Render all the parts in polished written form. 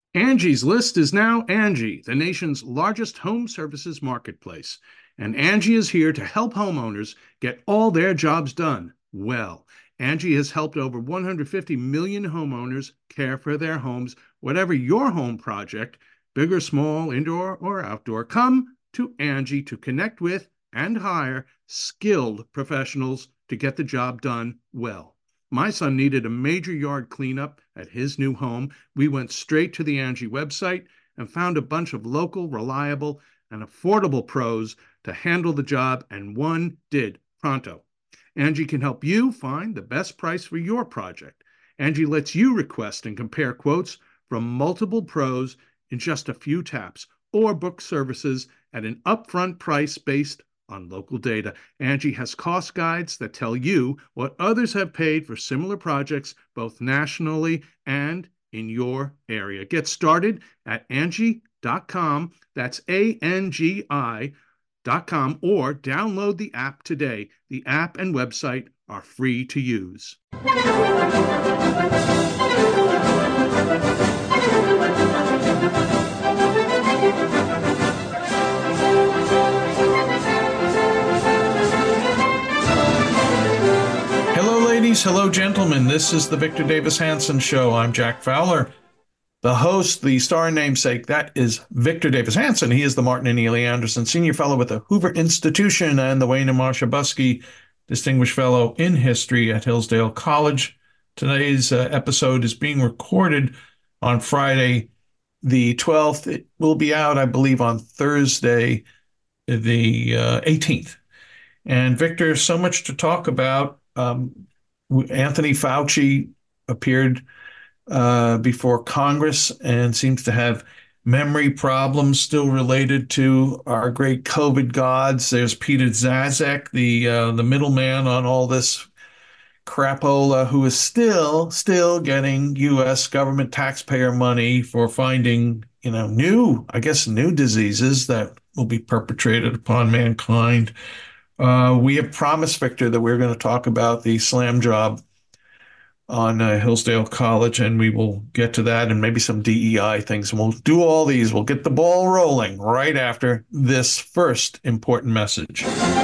Angie's List is now Angie, the nation's largest home services marketplace. And Angie is here to help homeowners get all their jobs done well. Angie has helped over 150 million homeowners care for their homes. Whatever your home project, big or small, indoor or outdoor, come to Angie to connect with and hire skilled professionals to get the job done well. My son needed a major yard cleanup at his new home. We went straight to the Angie website and found a bunch of local, reliable, and affordable pros to handle the job, and one did pronto. Angie can help you find the best price for your project. Angie lets you request and compare quotes from multiple pros in just a few taps, or book services at an upfront price based on local data. Angie has cost guides that tell you what others have paid for similar projects, both nationally and in your area. Get started at Angie.com. That's ANGI.com, or download the app today. The app and website are free to use. Hello, ladies. Hello, gentlemen. This is the Victor Davis Hanson Show. I'm Jack Fowler, the host, the star and namesake. That is Victor Davis Hanson. He is the Martin and Neely Anderson Senior Fellow with the Hoover Institution and the Wayne and Marcia Buske Distinguished Fellow in History at Hillsdale College. Today's episode is being recorded on Friday, the 12th. It will be out, I believe, on Thursday, the 18th. And Victor, so much to talk about. Anthony Fauci appeared before Congress and seems to have memory problems still related to our great COVID gods. There's Peter Daszak, the middleman on all this crapola, who is still getting U.S. government taxpayer money for finding, new diseases that will be perpetrated upon mankind. We have promised, Victor, that we're going to talk about the slam job on Hillsdale College, and we will get to that and maybe some DEI things. And we'll do all these. We'll get the ball rolling right after this first important message.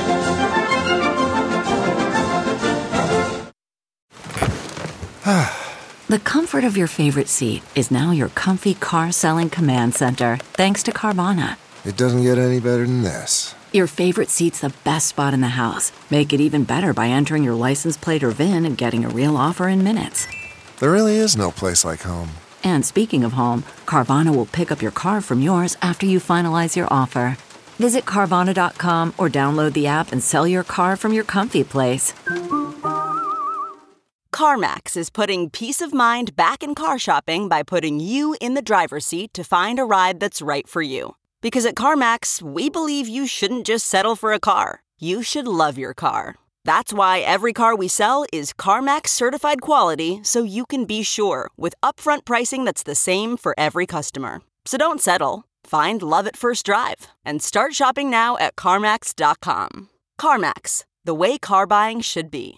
The comfort of your favorite seat is now your comfy car selling command center, thanks to Carvana. It doesn't get any better than this. Your favorite seat's the best spot in the house. Make it even better by entering your license plate or VIN and getting a real offer in minutes. There really is no place like home. And speaking of home, Carvana will pick up your car from yours after you finalize your offer. Visit Carvana.com or download the app and sell your car from your comfy place. CarMax is putting peace of mind back in car shopping by putting you in the driver's seat to find a ride that's right for you. Because at CarMax, we believe you shouldn't just settle for a car. You should love your car. That's why every car we sell is CarMax certified quality, so you can be sure with upfront pricing that's the same for every customer. So don't settle. Find love at first drive and start shopping now at CarMax.com. CarMax, the way car buying should be.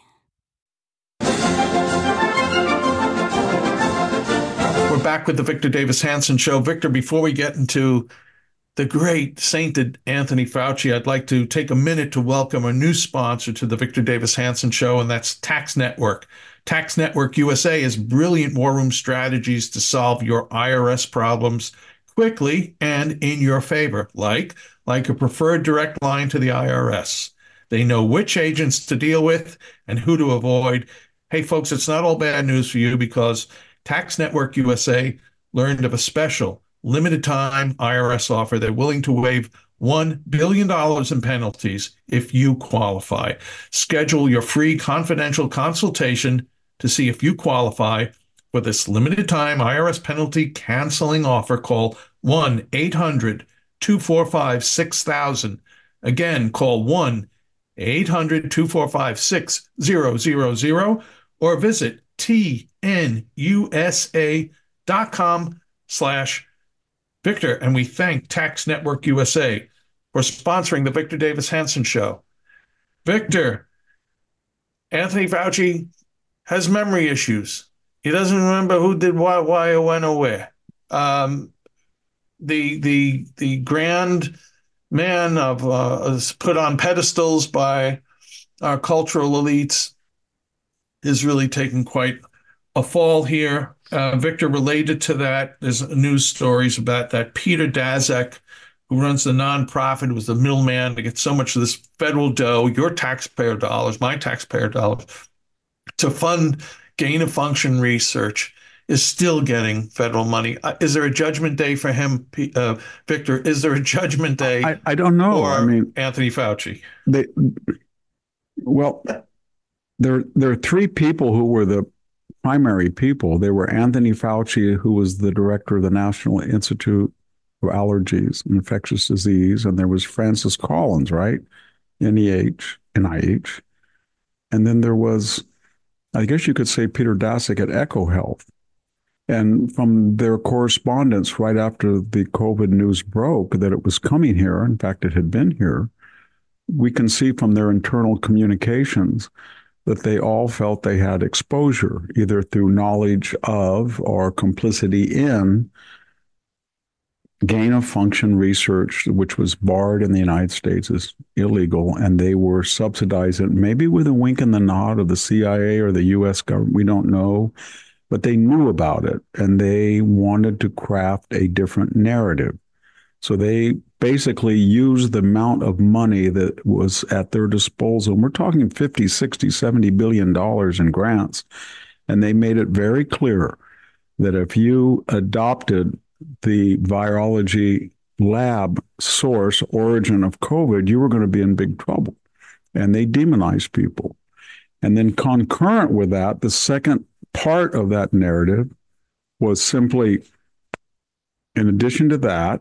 We're back with the Victor Davis Hanson Show. Victor, before we get into the great sainted Anthony Fauci, I'd like to take a minute to welcome a new sponsor to the Victor Davis Hanson Show, and that's Tax Network. Tax Network USA has brilliant war room strategies to solve your IRS problems quickly and in your favor, like a preferred direct line to the IRS. They know which agents to deal with and who to avoid. Hey, folks, it's not all bad news for you, because Tax Network USA learned of a special limited time IRS offer. They're willing to waive $1 billion in penalties if you qualify. Schedule your free confidential consultation to see if you qualify for this limited time IRS penalty canceling offer. Call 1-800-245-6000. Again, call 1-800-245-6000 or visit tnusa.com/Victor. And we thank Tax Network USA for sponsoring the Victor Davis Hanson Show. Victor, Anthony Fauci has memory issues. He doesn't remember who did what, why, or when, or where. The grand man of is put on pedestals by our cultural elites is really taking quite a fall here. Victor, related to that, there's news stories about that Peter Daszak, who runs the nonprofit, was the middleman to get so much of this federal dough, your taxpayer dollars, my taxpayer dollars, to fund gain of function research, is still getting federal money. Is there a judgment day for him, Victor? Is there a judgment day I don't know. for I mean, Anthony Fauci? Well, there are three people who were the primary people. They were Anthony Fauci, who was the director of the National Institute of Allergies and Infectious Disease, and there was Francis Collins, right? NIH. And then there was, I guess you could say, Peter Daszak at EcoHealth. And from their correspondence right after the COVID news broke that it was coming here, in fact, it had been here, we can see from their internal communications that they all felt they had exposure, either through knowledge of or complicity in gain of function research, which was barred in the United States as illegal, and they were subsidizing, maybe with a wink and the nod of the CIA or the U.S. government, we don't know, but they knew about it, and they wanted to craft a different narrative. So they basically used the amount of money that was at their disposal. And we're talking 50, 60, 70 billion dollars in grants. And they made it very clear that if you adopted the virology lab source origin of COVID, you were going to be in big trouble. And they demonized people. And then concurrent with that, the second part of that narrative was simply, in addition to that,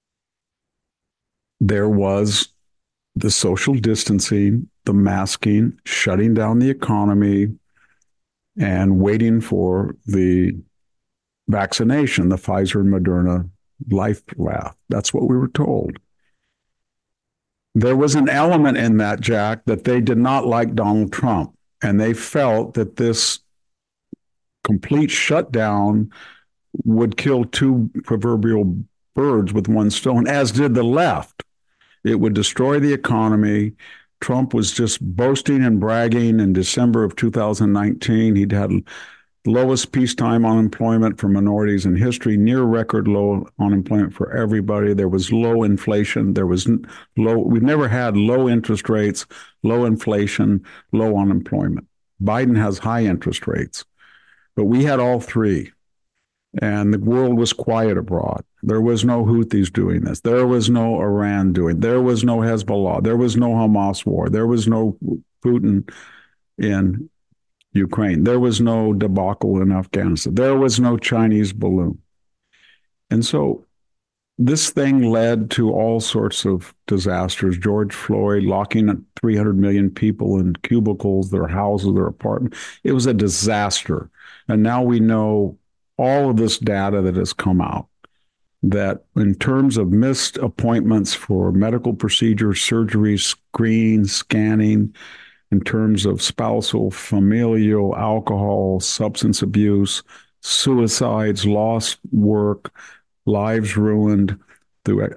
there was the social distancing, the masking, shutting down the economy, and waiting for the vaccination, the Pfizer and Moderna life raft. That's what we were told. There was an element in that, Jack, that they did not like Donald Trump, and they felt that this complete shutdown would kill two proverbial birds with one stone, as did the left. It would destroy the economy. Trump was just boasting and bragging in December of 2019. He'd had lowest peacetime unemployment for minorities in history, near record low unemployment for everybody. There was low inflation. We've never had low interest rates, low inflation, low unemployment. Biden has high interest rates, but we had all three. And the world was quiet abroad. There was no Houthis doing this. There was no Iran doing it. There was no Hezbollah. There was no Hamas war. There was no Putin in Ukraine. There was no debacle in Afghanistan. There was no Chinese balloon. And so this thing led to all sorts of disasters. George Floyd locking 300 million people in cubicles, their houses, their apartments. It was a disaster. And now we know all of this data that has come out, that in terms of missed appointments for medical procedures, surgery, screening, scanning, in terms of spousal, familial, alcohol, substance abuse, suicides, lost work, lives ruined, the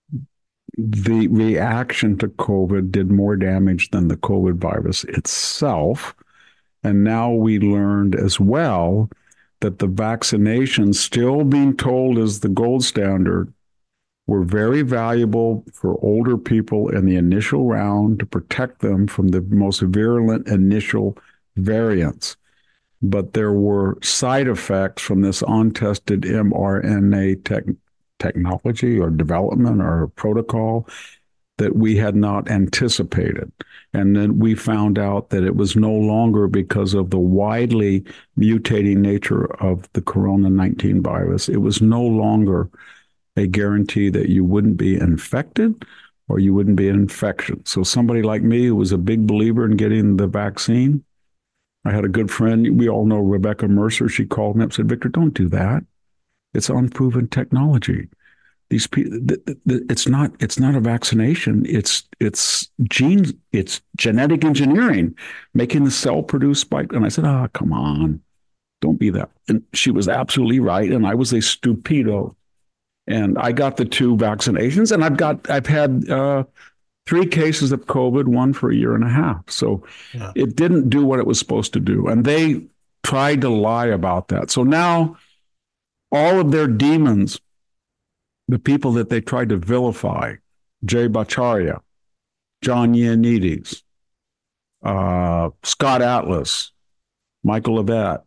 reaction to COVID did more damage than the COVID virus itself. And now we learned as well that the vaccinations, still being told as the gold standard, were very valuable for older people in the initial round to protect them from the most virulent initial variants. But there were side effects from this untested mRNA technology or development or protocol that we had not anticipated. And then we found out that it was no longer because of the widely mutating nature of the Corona-19 virus. It was no longer a guarantee that you wouldn't be infected or you wouldn't be an infection. So somebody like me who was a big believer in getting the vaccine, I had a good friend, we all know Rebecca Mercer, she called me up and said, Victor, don't do that. It's unproven technology. These people, it's not a vaccination. It's genes. It's genetic engineering, making the cell produce spike. And I said, come on. Don't be that. And she was absolutely right. And I was a stupido. And I got the 2 vaccinations, and I've had 3 cases of COVID, 1 for a year and a half. So it didn't do what it was supposed to do. And they tried to lie about that. So now all of their demons, the people that they tried to vilify, Jay Bhattacharya, John Ioannidis, Scott Atlas, Michael Levitt,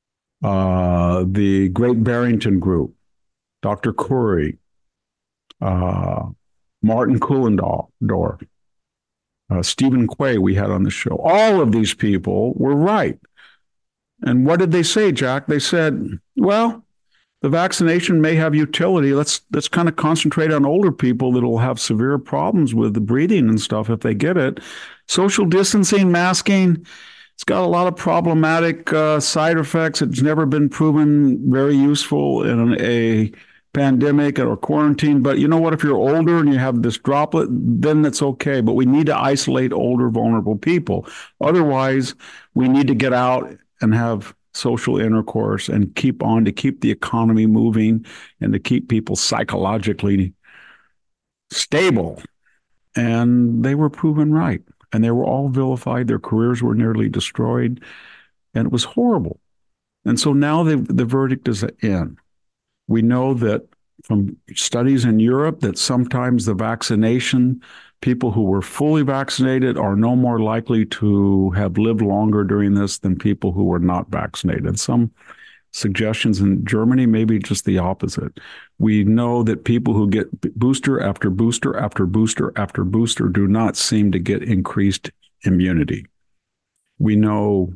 the Great Barrington Group, Dr. Curry, Martin Kuhlendorf, Stephen Quay we had on the show. All of these people were right. And what did they say, Jack? They said, well, the vaccination may have utility. Let's kind of concentrate on older people that will have severe problems with the breathing and stuff if they get it. Social distancing, masking, it's got a lot of problematic side effects. It's never been proven very useful in a pandemic or quarantine. But you know what? If you're older and you have this droplet, then that's okay. But we need to isolate older, vulnerable people. Otherwise, we need to get out and have social intercourse and keep the economy moving and to keep people psychologically stable. And they were proven right. And they were all vilified. Their careers were nearly destroyed. And it was horrible. And so now the verdict is in. We know that from studies in Europe that sometimes the vaccination, people who were fully vaccinated are no more likely to have lived longer during this than people who were not vaccinated. Some suggestions in Germany, maybe just the opposite. We know that people who get booster after booster after booster after booster do not seem to get increased immunity. We know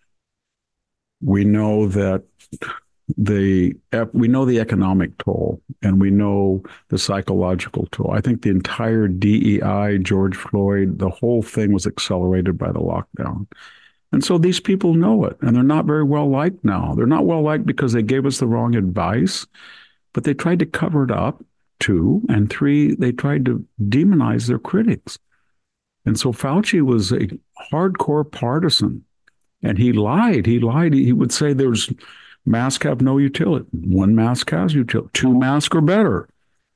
that we know the economic toll, and we know the psychological toll. I think the entire DEI, George Floyd, the whole thing was accelerated by the lockdown. And so these people know it, and they're not very well liked now. They're not well liked because they gave us the wrong advice, but they tried to cover it up, 2, and 3, they tried to demonize their critics. And so Fauci was a hardcore partisan, and he lied. He would say there's masks have no utility. 1 mask has utility. 2 masks are better.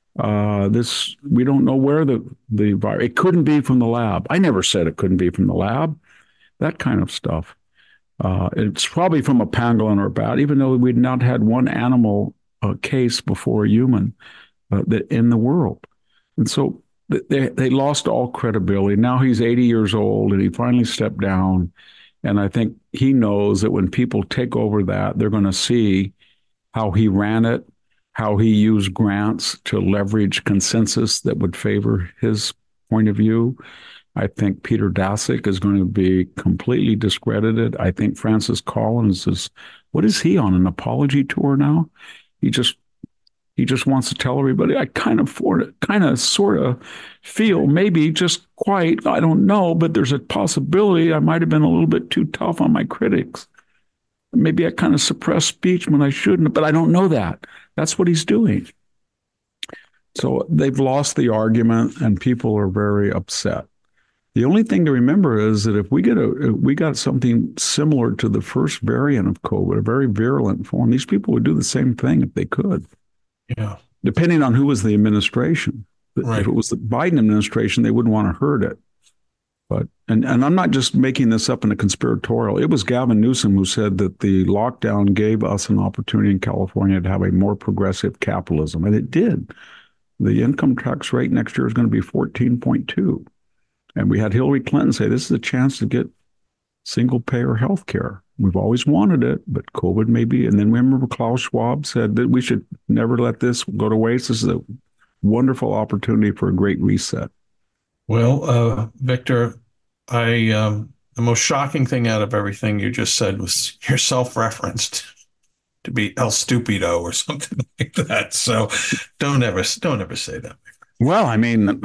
We don't know where the virus. It couldn't be from the lab. I never said it couldn't be from the lab. That kind of stuff. It's probably from a pangolin or a bat, even though we'd not had 1 animal case before a human in the world. And so they lost all credibility. Now he's 80 years old, and he finally stepped down. And I think he knows that when people take over that, they're going to see how he ran it, how he used grants to leverage consensus that would favor his point of view. I think Peter Daszak is going to be completely discredited. I think Francis Collins what is he on, an apology tour now? He just wants to tell everybody, I sort of feel maybe just quite, I don't know, but there's a possibility I might have been a little bit too tough on my critics. Maybe I kind of suppressed speech when I shouldn't, but I don't know that. That's what he's doing. So they've lost the argument, and people are very upset. The only thing to remember is that if we got something similar to the first variant of COVID, a very virulent form, these people would do the same thing if they could. Yeah. Depending on who was the administration. Right. If it was the Biden administration, they wouldn't want to hurt it. But and I'm not just making this up in a conspiratorial. It was Gavin Newsom who said that the lockdown gave us an opportunity in California to have a more progressive capitalism, and it did. The income tax rate next year is going to be 14.2. And we had Hillary Clinton say this is a chance to get single-payer health care. We've always wanted it, but COVID may be. And then remember Klaus Schwab said that we should never let this go to waste. This is a wonderful opportunity for a great reset. Well, Victor, the most shocking thing out of everything you just said was your self-referenced to be El Stupido or something like that. So don't ever say that. Well, I mean,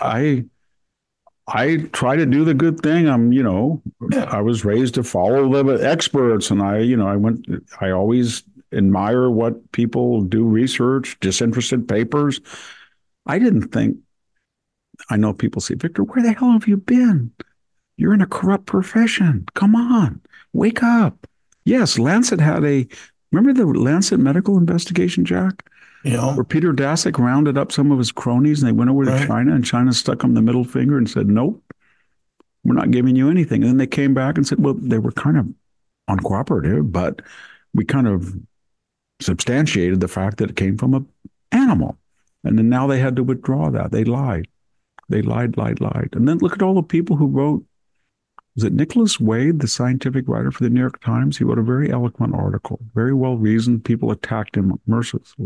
I try to do the good thing. I was raised to follow the experts, and I always admire what people do research, disinterested papers. I know people say, Victor, where the hell have you been? You're in a corrupt profession. Come on, wake up. Yes, Lancet remember the Lancet medical investigation, Jack? Yeah. Where Peter Daszak rounded up some of his cronies and they went over to China, and China stuck them the middle finger and said, nope, we're not giving you anything. And then they came back and said, well, they were kind of uncooperative, but we kind of substantiated the fact that it came from an animal. And then now they had to withdraw that. They lied. They lied. And then look at all the people who wrote. Was it Nicholas Wade, the scientific writer for the New York Times? He wrote a very eloquent article, very well reasoned. People attacked him mercilessly.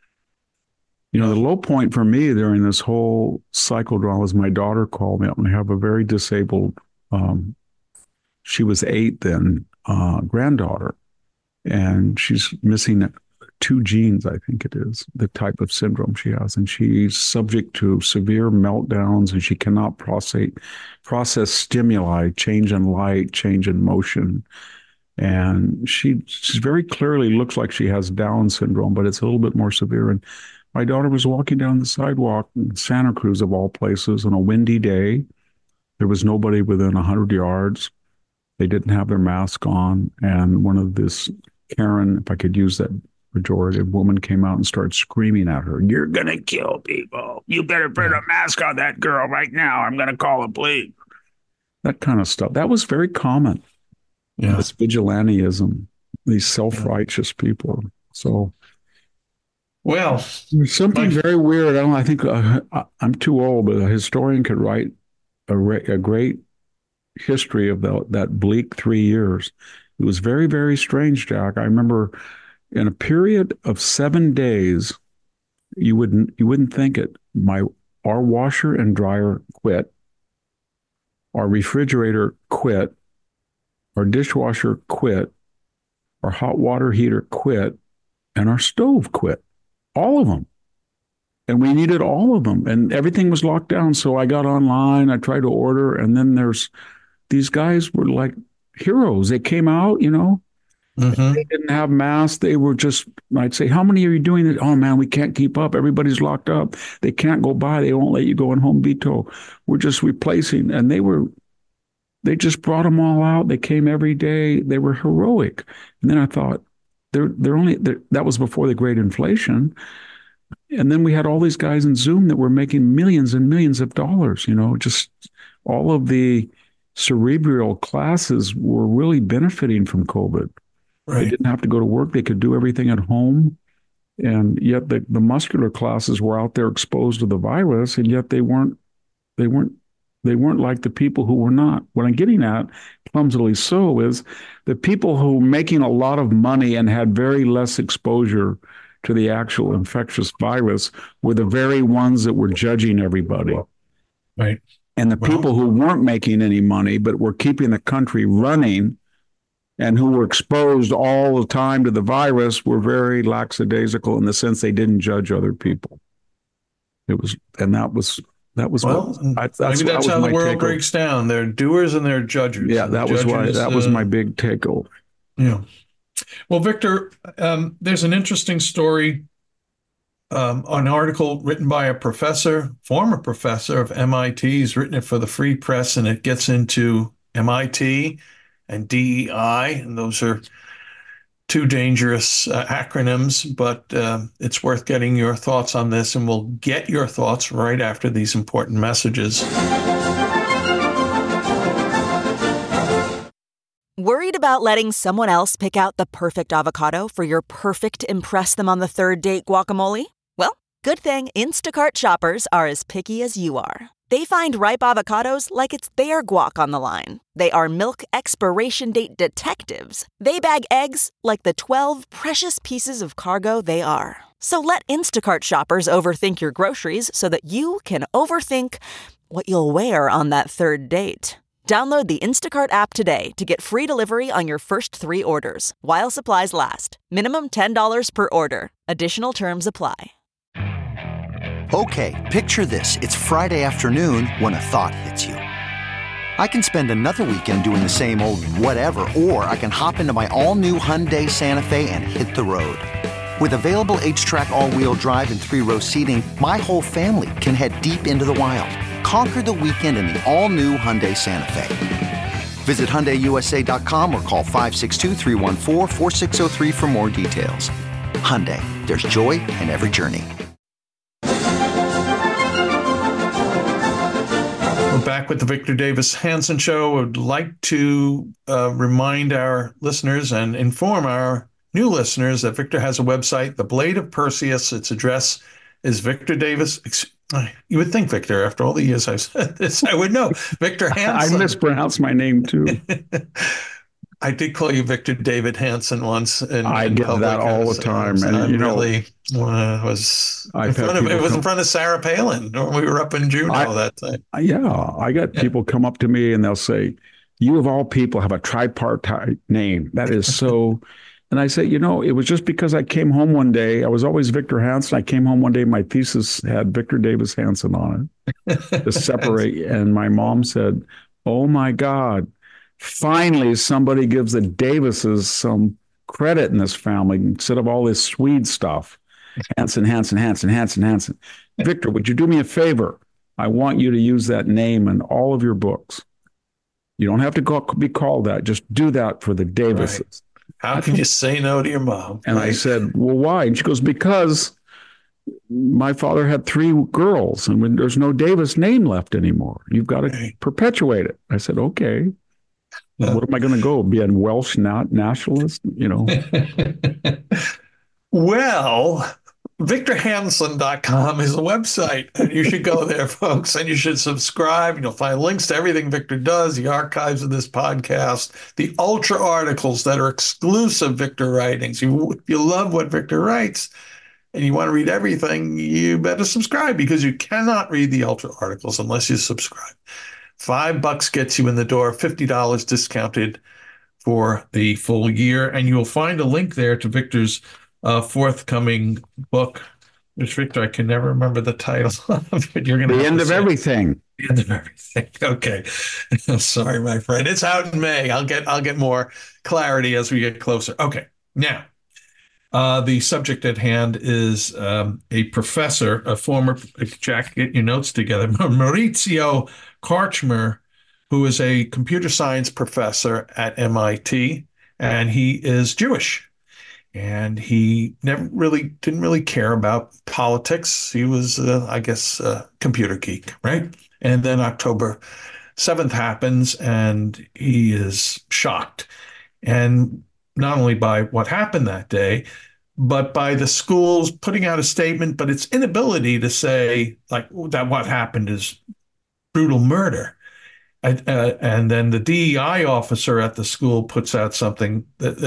The low point for me during this whole psychodrama was my daughter called me up, and I have a very disabled, she was 8 then, granddaughter, and she's missing 2 genes, I think it is, the type of syndrome she has. And she's subject to severe meltdowns, and she cannot process stimuli, change in light, change in motion. And she very clearly looks like she has Down syndrome, but it's a little bit more severe. And my daughter was walking down the sidewalk in Santa Cruz, of all places, on a windy day. There was nobody within 100 yards. They didn't have their mask on. And one of this Karen, if I could use that pejorative, woman came out and started screaming at her, "You're going to kill people. You better put a mask on that girl right now. I'm going to call the police." That kind of stuff. That was very common. Yeah. This vigilantism, these self-righteous people. So, well, there's something very weird. I think I'm too old, but a historian could write a great history of that bleak 3 years. It was very, very strange, Jack. I remember in a period of 7 days, you wouldn't think it. Our washer and dryer quit. Our refrigerator quit. Our dishwasher quit. Our hot water heater quit. And our stove quit. All of them. And we needed all of them. And everything was locked down. So I got online. I tried to order. And then these guys were like heroes. They came out, Mm-hmm. They didn't have masks. They were just, I'd say, "How many are you doing it?" "Oh man, we can't keep up. Everybody's locked up. They can't go by. They won't let you go in Home Depot. We're just replacing." And they just brought them all out. They came every day. They were heroic. And then I thought, that was before the great inflation. And then we had all these guys in Zoom that were making millions and millions of dollars, just all of the cerebral classes were really benefiting from COVID. Right. They didn't have to go to work. They could do everything at home. And yet the muscular classes were out there exposed to the virus, and yet they weren't like the people who were not. What I'm getting at, clumsily so, is the people who were making a lot of money and had very less exposure to the actual infectious virus were the very ones that were judging everybody. Right. And the people who weren't making any money but were keeping the country running and who were exposed all the time to the virus were very lackadaisical in the sense they didn't judge other people. That was maybe that's how the world breaks down. They're doers and they're judges. Yeah, that was my big takeover. Yeah. Well, Victor, there's an interesting story, an article written by a former professor of MIT. He's written it for the Free Press, and it gets into MIT and DEI, and those are 2 dangerous acronyms, but it's worth getting your thoughts on this, and we'll get your thoughts right after these important messages. Worried about letting someone else pick out the perfect avocado for your perfect impress them on the third date guacamole? Well, good thing Instacart shoppers are as picky as you are. They find ripe avocados like it's their guac on the line. They are milk expiration date detectives. They bag eggs like the 12 precious pieces of cargo they are. So let Instacart shoppers overthink your groceries so that you can overthink what you'll wear on that third date. Download the Instacart app today to get free delivery on your first 3 orders, while supplies last. Minimum $10 per order. Additional terms apply. Okay, picture this. It's Friday afternoon when a thought hits you. I can spend another weekend doing the same old whatever, or I can hop into my all-new Hyundai Santa Fe and hit the road. With available H-Track all-wheel drive and 3-row seating, my whole family can head deep into the wild. Conquer the weekend in the all-new Hyundai Santa Fe. Visit HyundaiUSA.com or call 562-314-4603 for more details. Hyundai, there's joy in every journey. We're back with the Victor Davis Hanson Show. I would like to remind our listeners and inform our new listeners that Victor has a website, The Blade of Perseus. Its address is Victor Davis. You would think, Victor, after all the years I've said this, I would know. Victor Hanson. I mispronounced my name too. I did call you Victor David Hanson once. I get that all the time. And, really was in front of Sarah Palin when we were up in Juneau that time. Yeah. I got people come up to me and they'll say, you of all people have a tripartite name. That is so. And I say, it was just because I came home one day. I was always Victor Hanson. I came home one day. My thesis had Victor Davis Hanson on it to separate. And my mom said, oh, my God. Finally, somebody gives the Davises some credit in this family instead of all this Swede stuff. Hanson. Victor, would you do me a favor? I want you to use that name in all of your books. You don't have to be called that. Just do that for the Davises. Right. How can you say no to your mom? And I said, well, why? And she goes, because my father had 3 girls and when there's no Davis name left anymore, you've got to perpetuate it. I said, okay. What am I going to go? Be a Welsh nationalist? Well, VictorHanson.com is a website, and you should go there, folks, and you should subscribe. You'll find links to everything Victor does, the archives of this podcast, the ultra articles that are exclusive Victor writings. If you love what Victor writes and you want to read everything, you better subscribe because you cannot read the ultra articles unless you subscribe. $5 gets you in the door, $50 discounted for the full year. And you'll find a link there to Victor's forthcoming book, which, Victor, I can never remember the title of it. You're going to The End of Everything. The End of Everything. Okay. Sorry, my friend. It's out in May. I'll get more clarity as we get closer. Okay. Now, the subject at hand is a professor, a former, Jack, get your notes together, Maurizio Karchmer, who is a computer science professor at MIT, and he is Jewish. And he didn't really care about politics. He was, I guess, a computer geek, right? And then October 7th happens, and he is shocked. And not only by what happened that day, but by the schools putting out a statement, but its inability to say like that what happened is brutal murder. And then the DEI officer at the school puts out something,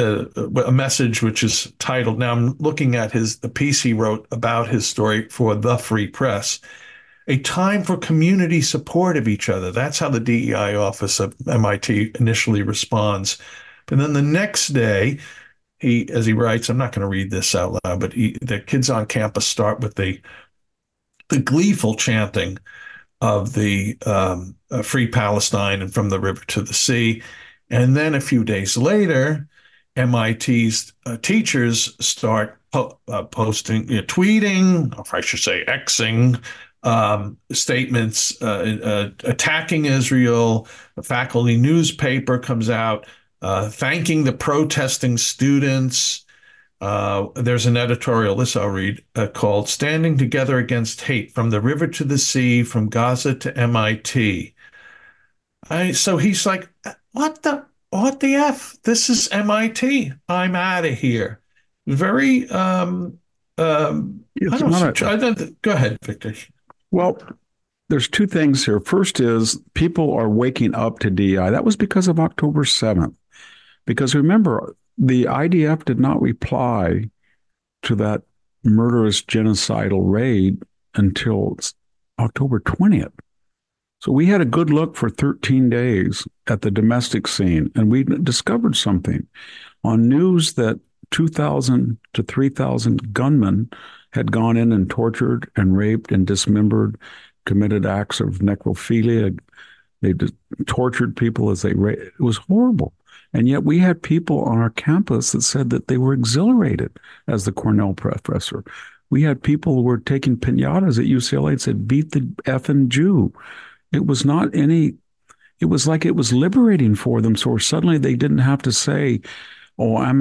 a message which is titled, now I'm looking at the piece he wrote about his story for The Free Press, A Time for Community Support of Each Other. That's how the DEI office of MIT initially responds. But then the next day, as he writes, I'm not going to read this out loud, but the kids on campus start with the gleeful chanting of the Free Palestine and From the River to the Sea. And then a few days later, MIT's teachers start posting, tweeting, or I should say Xing, statements attacking Israel. A faculty newspaper comes out thanking the protesting students. There's an editorial, this I'll read, called Standing Together Against Hate, From the River to the Sea, From Gaza to MIT. So he's like, what the F? This is MIT. I'm out of here. Very, go ahead, Victor. Well, there's 2 things here. First is people are waking up to DI. That was because of October 7th. Because remember, the IDF did not reply to that murderous genocidal raid until October 20th. So we had a good look for 13 days at the domestic scene, and we discovered something on news that 2,000 to 3,000 gunmen had gone in and tortured and raped and dismembered, committed acts of necrophilia. They tortured people as they raped. It was horrible. And yet we had people on our campus that said that they were exhilarated as the Cornell professor. We had people who were taking piñatas at UCLA and said, beat the effing Jew. It was it was like it was liberating for them. So suddenly they didn't have to say, "Oh, I'm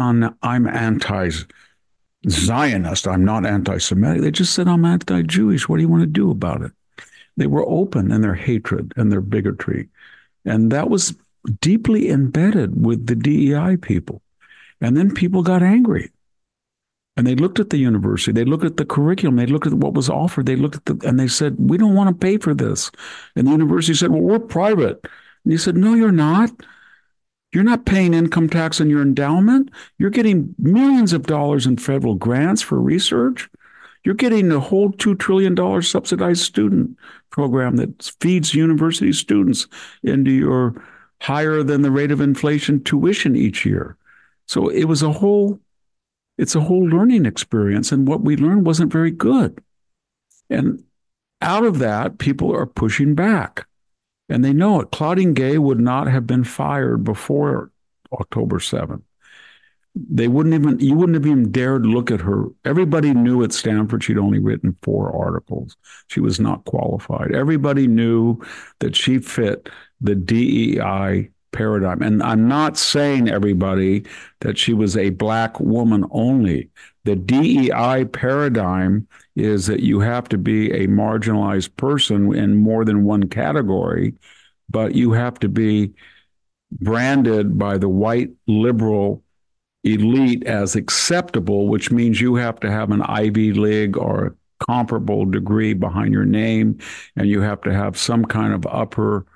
anti-Zionist. I'm not anti-Semitic." They just said, "I'm anti-Jewish. What do you want to do about it?" They were open in their hatred and their bigotry. And that was deeply embedded with the DEI people. And then people got angry. And they looked at the university, they looked at the curriculum, they looked at what was offered, they looked at and they said, "We don't want to pay for this." And the university said, "Well, we're private." And he said, "No, you're not. You're not paying income tax on your endowment. You're getting millions of dollars in federal grants for research. You're getting a whole $2 trillion subsidized student program that feeds university students into your higher than the rate of inflation tuition each year." So it's a whole learning experience. And what we learned wasn't very good. And out of that, people are pushing back. And they know it. Claudine Gay would not have been fired before October 7th. You wouldn't have even dared look at her. Everybody knew at Stanford she'd only written 4 articles. She was not qualified. Everybody knew that she fit the DEI paradigm. And I'm not saying, everybody, that she was a Black woman only. The DEI paradigm is that you have to be a marginalized person in more than one category, but you have to be branded by the white liberal elite as acceptable, which means you have to have an Ivy League or comparable degree behind your name, and you have to have some kind of upper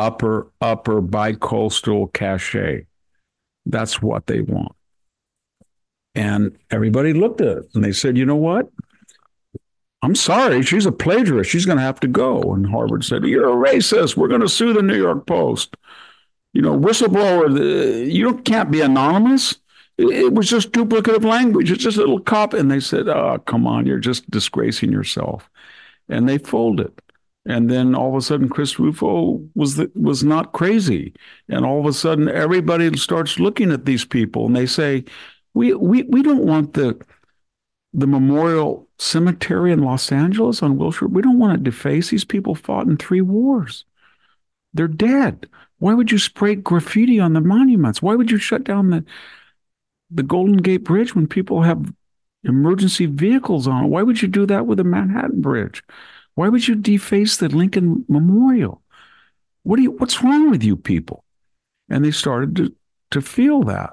bicoastal cachet. That's what they want. And everybody looked at it and they said, "You know what? I'm sorry, she's a plagiarist. She's going to have to go." And Harvard said, "You're a racist. We're going to sue the New York Post. Whistleblower, you can't be anonymous. It was just duplicative language. It's just a little cop." And they said, "Oh, come on, you're just disgracing yourself." And they folded. And then all of a sudden, Chris Rufo was not crazy. And all of a sudden, everybody starts looking at these people and they say, we don't want the memorial cemetery in Los Angeles on Wilshire. We don't want to deface. These people fought in 3 wars. They're dead. Why would you spray graffiti on the monuments? Why would you shut down the Golden Gate Bridge when people have emergency vehicles on it? Why would you do that with the Manhattan Bridge? Why would you deface the Lincoln Memorial? What's wrong with you people? And they started to feel that.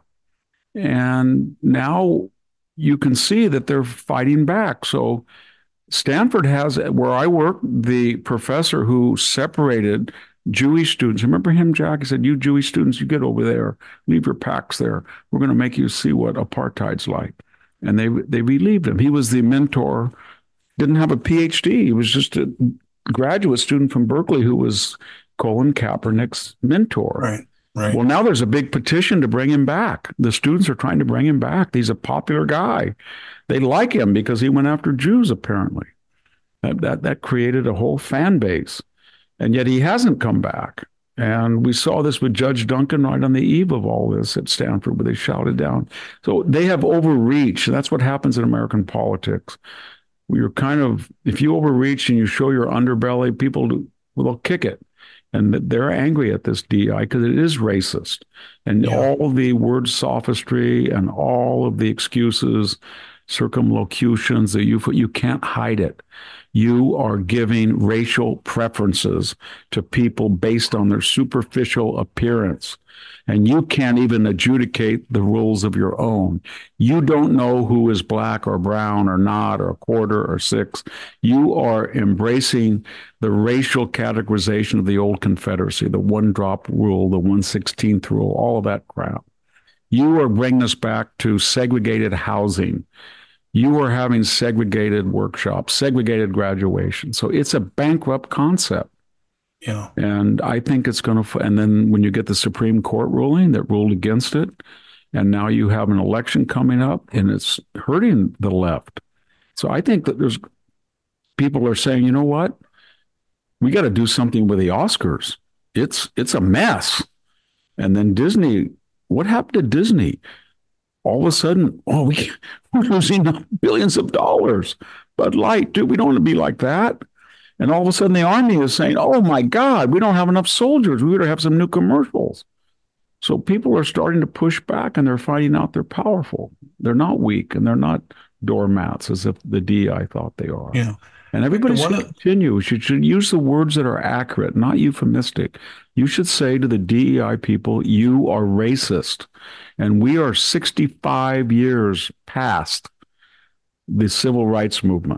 And now you can see that they're fighting back. So Stanford has, where I work, the professor who separated Jewish students. Remember him, Jack? He said, "You Jewish students, you get over there, leave your packs there. We're going to make you see what apartheid's like." And they relieved him. He was the mentor, didn't have a PhD. He was just a graduate student from Berkeley who was Colin Kaepernick's mentor. Right. Well, now there's a big petition to bring him back. The students are trying to bring him back. He's a popular guy. They like him because he went after Jews, apparently. That created a whole fan base. And yet he hasn't come back. And we saw this with Judge Duncan right on the eve of all this at Stanford, where they shouted down. So they have overreached. That's what happens in American politics. You're kind of, if you overreach and you show your underbelly, people will kick it. And they're angry at this DI because it is racist. And all the word sophistry and all of the excuses, circumlocutions, you can't hide it. You are giving racial preferences to people based on their superficial appearance. And you can't even adjudicate the rules of your own. You don't know who is black or brown or not or a quarter or six. You are embracing the racial categorization of the old Confederacy, the one-drop rule, the 1/16th rule, all of that crap. You are bringing us back to segregated housing. You are having segregated workshops, segregated graduation. So it's a bankrupt concept. Yeah. And I think it's going to, and then when you get the Supreme Court ruling that ruled against it, and now you have an election coming up and it's hurting the left. So I think that there's people are saying, you know what? We got to do something with the Oscars. It's a mess. And then Disney, what happened to Disney? All of a sudden, we're losing billions of dollars. Bud Light, dude, we don't want to be like that. And all of a sudden the Army is saying, oh my God, we don't have enough soldiers. We better have some new commercials. So people are starting to push back, and they're finding out they're powerful. They're not weak, and they're not doormats as if the DEI thought they are. Yeah. And everybody should continue. Should use the words that are accurate, not euphemistic. You should say to the DEI people, you are racist. And we are 65 years past the civil rights movement.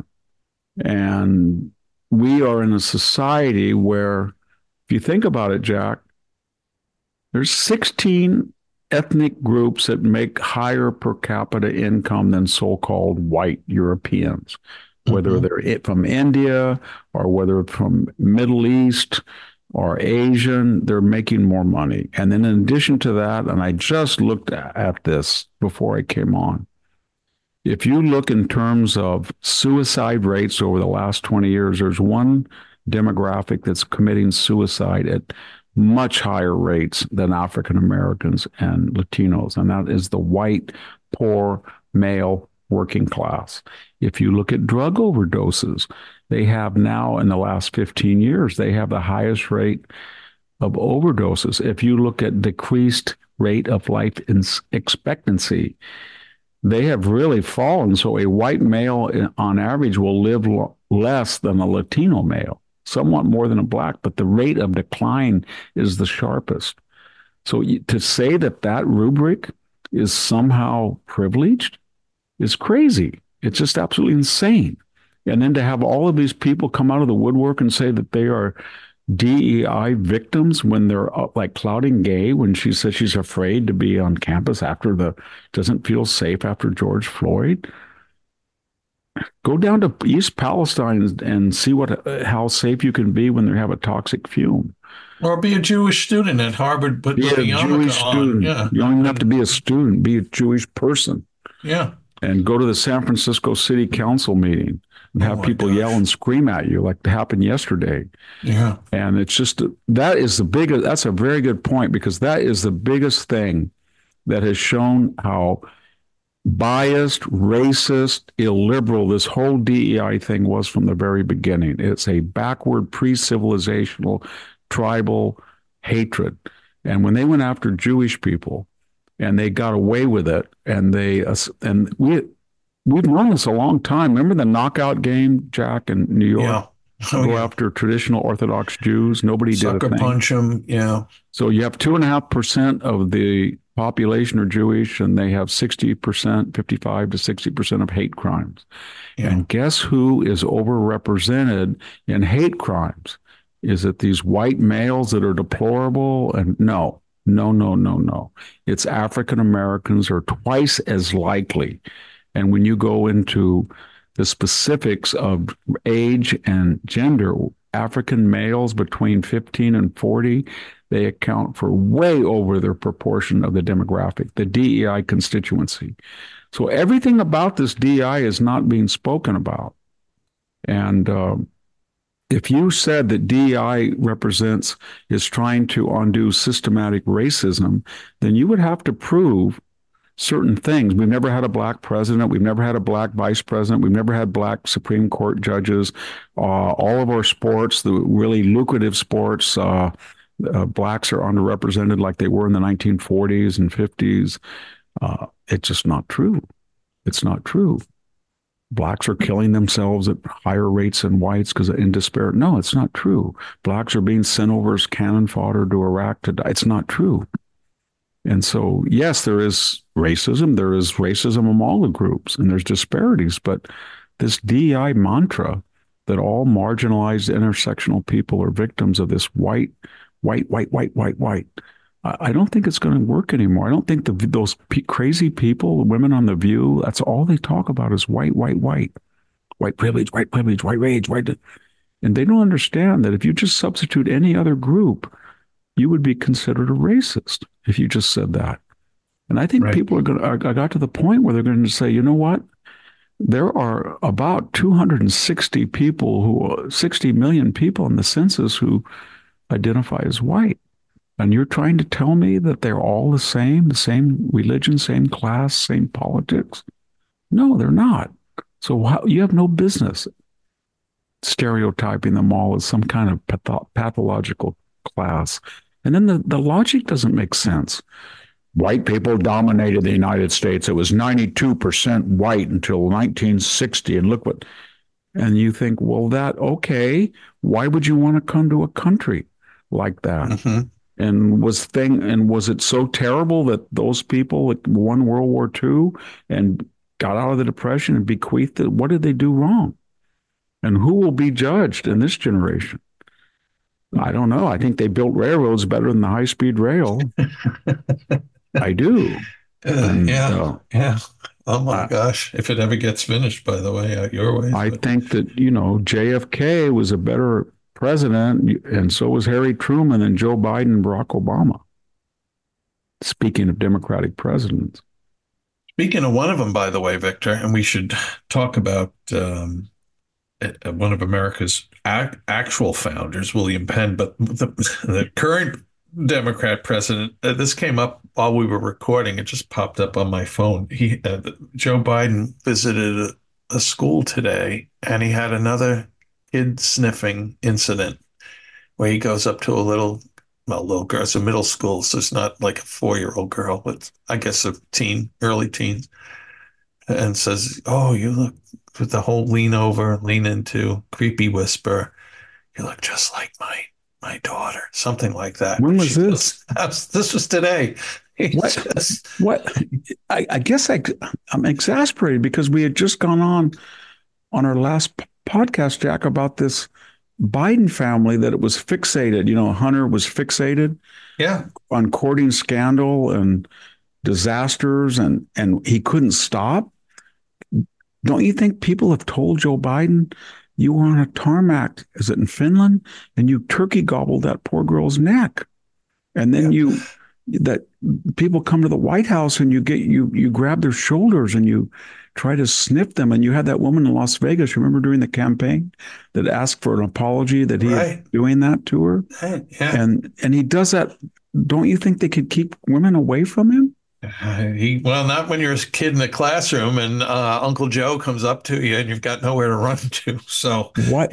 And we are in a society where, if you think about it, Jack, there's 16 ethnic groups that make higher per capita income than so-called white Europeans, whether they're from India or whether from Middle East or Asian, they're making more money. And then in addition to that, and I just looked at this before I came on, if you look in terms of suicide rates over the last 20 years, there's one demographic that's committing suicide at much higher rates than African Americans and Latinos, and that is the white, poor, male working class. If you look at drug overdoses, they have now in the last 15 years, they have the highest rate of overdoses. If you look at decreased rate of life expectancy, they have really fallen. So a white male on average will live less than a Latino male, somewhat more than a black, but the rate of decline is the sharpest. So to say that that rubric is somehow privileged is crazy. It's just absolutely insane. And then to have all of these people come out of the woodwork and say that they are DEI victims when they're like Claudine Gay, when she says she's afraid to be on campus doesn't feel safe after George Floyd. Go down to East Palestine and see how safe you can be when they have a toxic fume. Or be a Jewish student at Harvard, but be a Jewish student. Yeah. You don't even have to be a student. Be a Jewish person. Yeah. And go to the San Francisco City Council meeting and have people yell and scream at you like happened yesterday. Yeah. And it's just, that's a very good point, because that is the biggest thing that has shown how biased, racist, illiberal this whole DEI thing was from the very beginning. It's a backward, pre-civilizational, tribal hatred. And when they went after Jewish people and they got away with it, and we've known this a long time. Remember the knockout game, Jack, in New York? Yeah. Go after traditional Orthodox Jews. Nobody did a thing. Sucker punch them. Yeah. So you have 2.5% of the population are Jewish, and they have 60%, 55 to 60% of hate crimes. Yeah. And guess who is overrepresented in hate crimes? Is it these white males that are deplorable? And no. It's African Americans are twice as likely. And when you go into the specifics of age and gender, African males between 15 and 40, they account for way over their proportion of the demographic, the DEI constituency. So everything about this DEI is not being spoken about. And if you said that DEI is trying to undo systematic racism, then you would have to prove certain things. We've never had a black president. We've never had a black vice president. We've never had black Supreme Court judges. All of our sports, the really lucrative sports, blacks are underrepresented like they were in the 1940s and 50s. It's just not true. It's not true. Blacks are killing themselves at higher rates than whites because in despair. No, it's not true. Blacks are being sent over as cannon fodder to Iraq to die. It's not true. And so, yes, there is racism. There is racism among all the groups, and there's disparities. But this DEI mantra that all marginalized intersectional people are victims of this white. I don't think it's going to work anymore. I don't think those crazy people, women on The View, that's all they talk about is white privilege, white rage, and they don't understand that if you just substitute any other group, you would be considered a racist if you just said that. And I think people I got to the point where they're going to say, you know what? There are about 260 60 million people in the census who identify as white. And you're trying to tell me that they're all the same religion, same class, same politics? No, they're not. So you have no business stereotyping them all as some kind of pathological class. And then the logic doesn't make sense. White people dominated the United States. It was 92% white until 1960. And look what, and you think, well, okay, why would you want to come to a country like that? Mm-hmm. And was it so terrible that those people won World War II and got out of the Depression and bequeathed it? What did they do wrong? And who will be judged in this generation? I don't know. I think they built railroads better than the high-speed rail. I do. Yeah. Oh my gosh. If it ever gets finished, by the way, your way. I think that, JFK was a better president, and so was Harry Truman and Joe Biden and Barack Obama. Speaking of Democratic presidents. Speaking of one of them, by the way, Victor, and we should talk about one of America's actual founders, William Penn, but the current Democrat president, this came up while we were recording. It just popped up on my phone. Joe Biden visited a school today, and he had another kid sniffing incident where he goes up to a little girl. It's a middle school, so it's not like a 4-year-old girl, but I guess a teen, early teens, and says, "Oh, you look," with the whole lean over, lean into, creepy whisper, "You look just like my daughter," something like that. When was this? This was today. What? I guess I'm exasperated because we had just gone on our last podcast, Jack, about this Biden family that it was fixated. Hunter was fixated, on courting scandal and disasters, and he couldn't stop. Don't you think people have told Joe Biden, you were on a tarmac, is it in Finland, and you turkey gobbled that poor girl's neck, and then that people come to the White House and you grab their shoulders and you try to sniff them, and you had that woman in Las Vegas, remember, during the campaign that asked for an apology that he was doing that to her, and he does that. Don't you think they could keep women away from him? Not when you're a kid in the classroom and Uncle Joe comes up to you and you've got nowhere to run to. So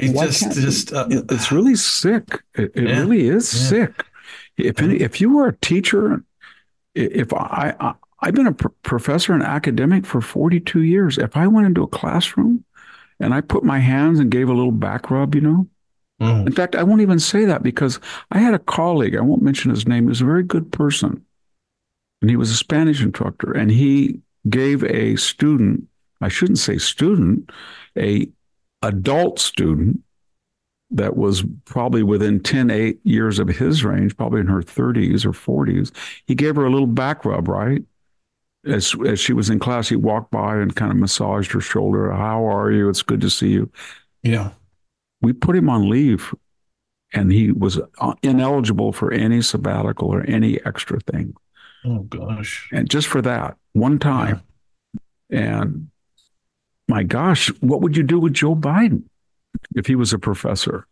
it's really sick. It really is sick. If you were a teacher, if I've been a professor and academic for 42 years. If I went into a classroom and I put my hands and gave a little back rub, in fact, I won't even say that because I had a colleague, I won't mention his name, he was a very good person. And he was a Spanish instructor, and he gave a student, I shouldn't say student, a adult student that was probably within 8 years of his range, probably in her 30s or 40s. He gave her a little back rub, right? As she was in class, he walked by and kind of massaged her shoulder. "How are you? It's good to see you." Yeah. We put him on leave, and he was ineligible for any sabbatical or any extra thing. Oh, gosh. And just for that one time. Yeah. And my gosh, what would you do with Joe Biden if he was a professor?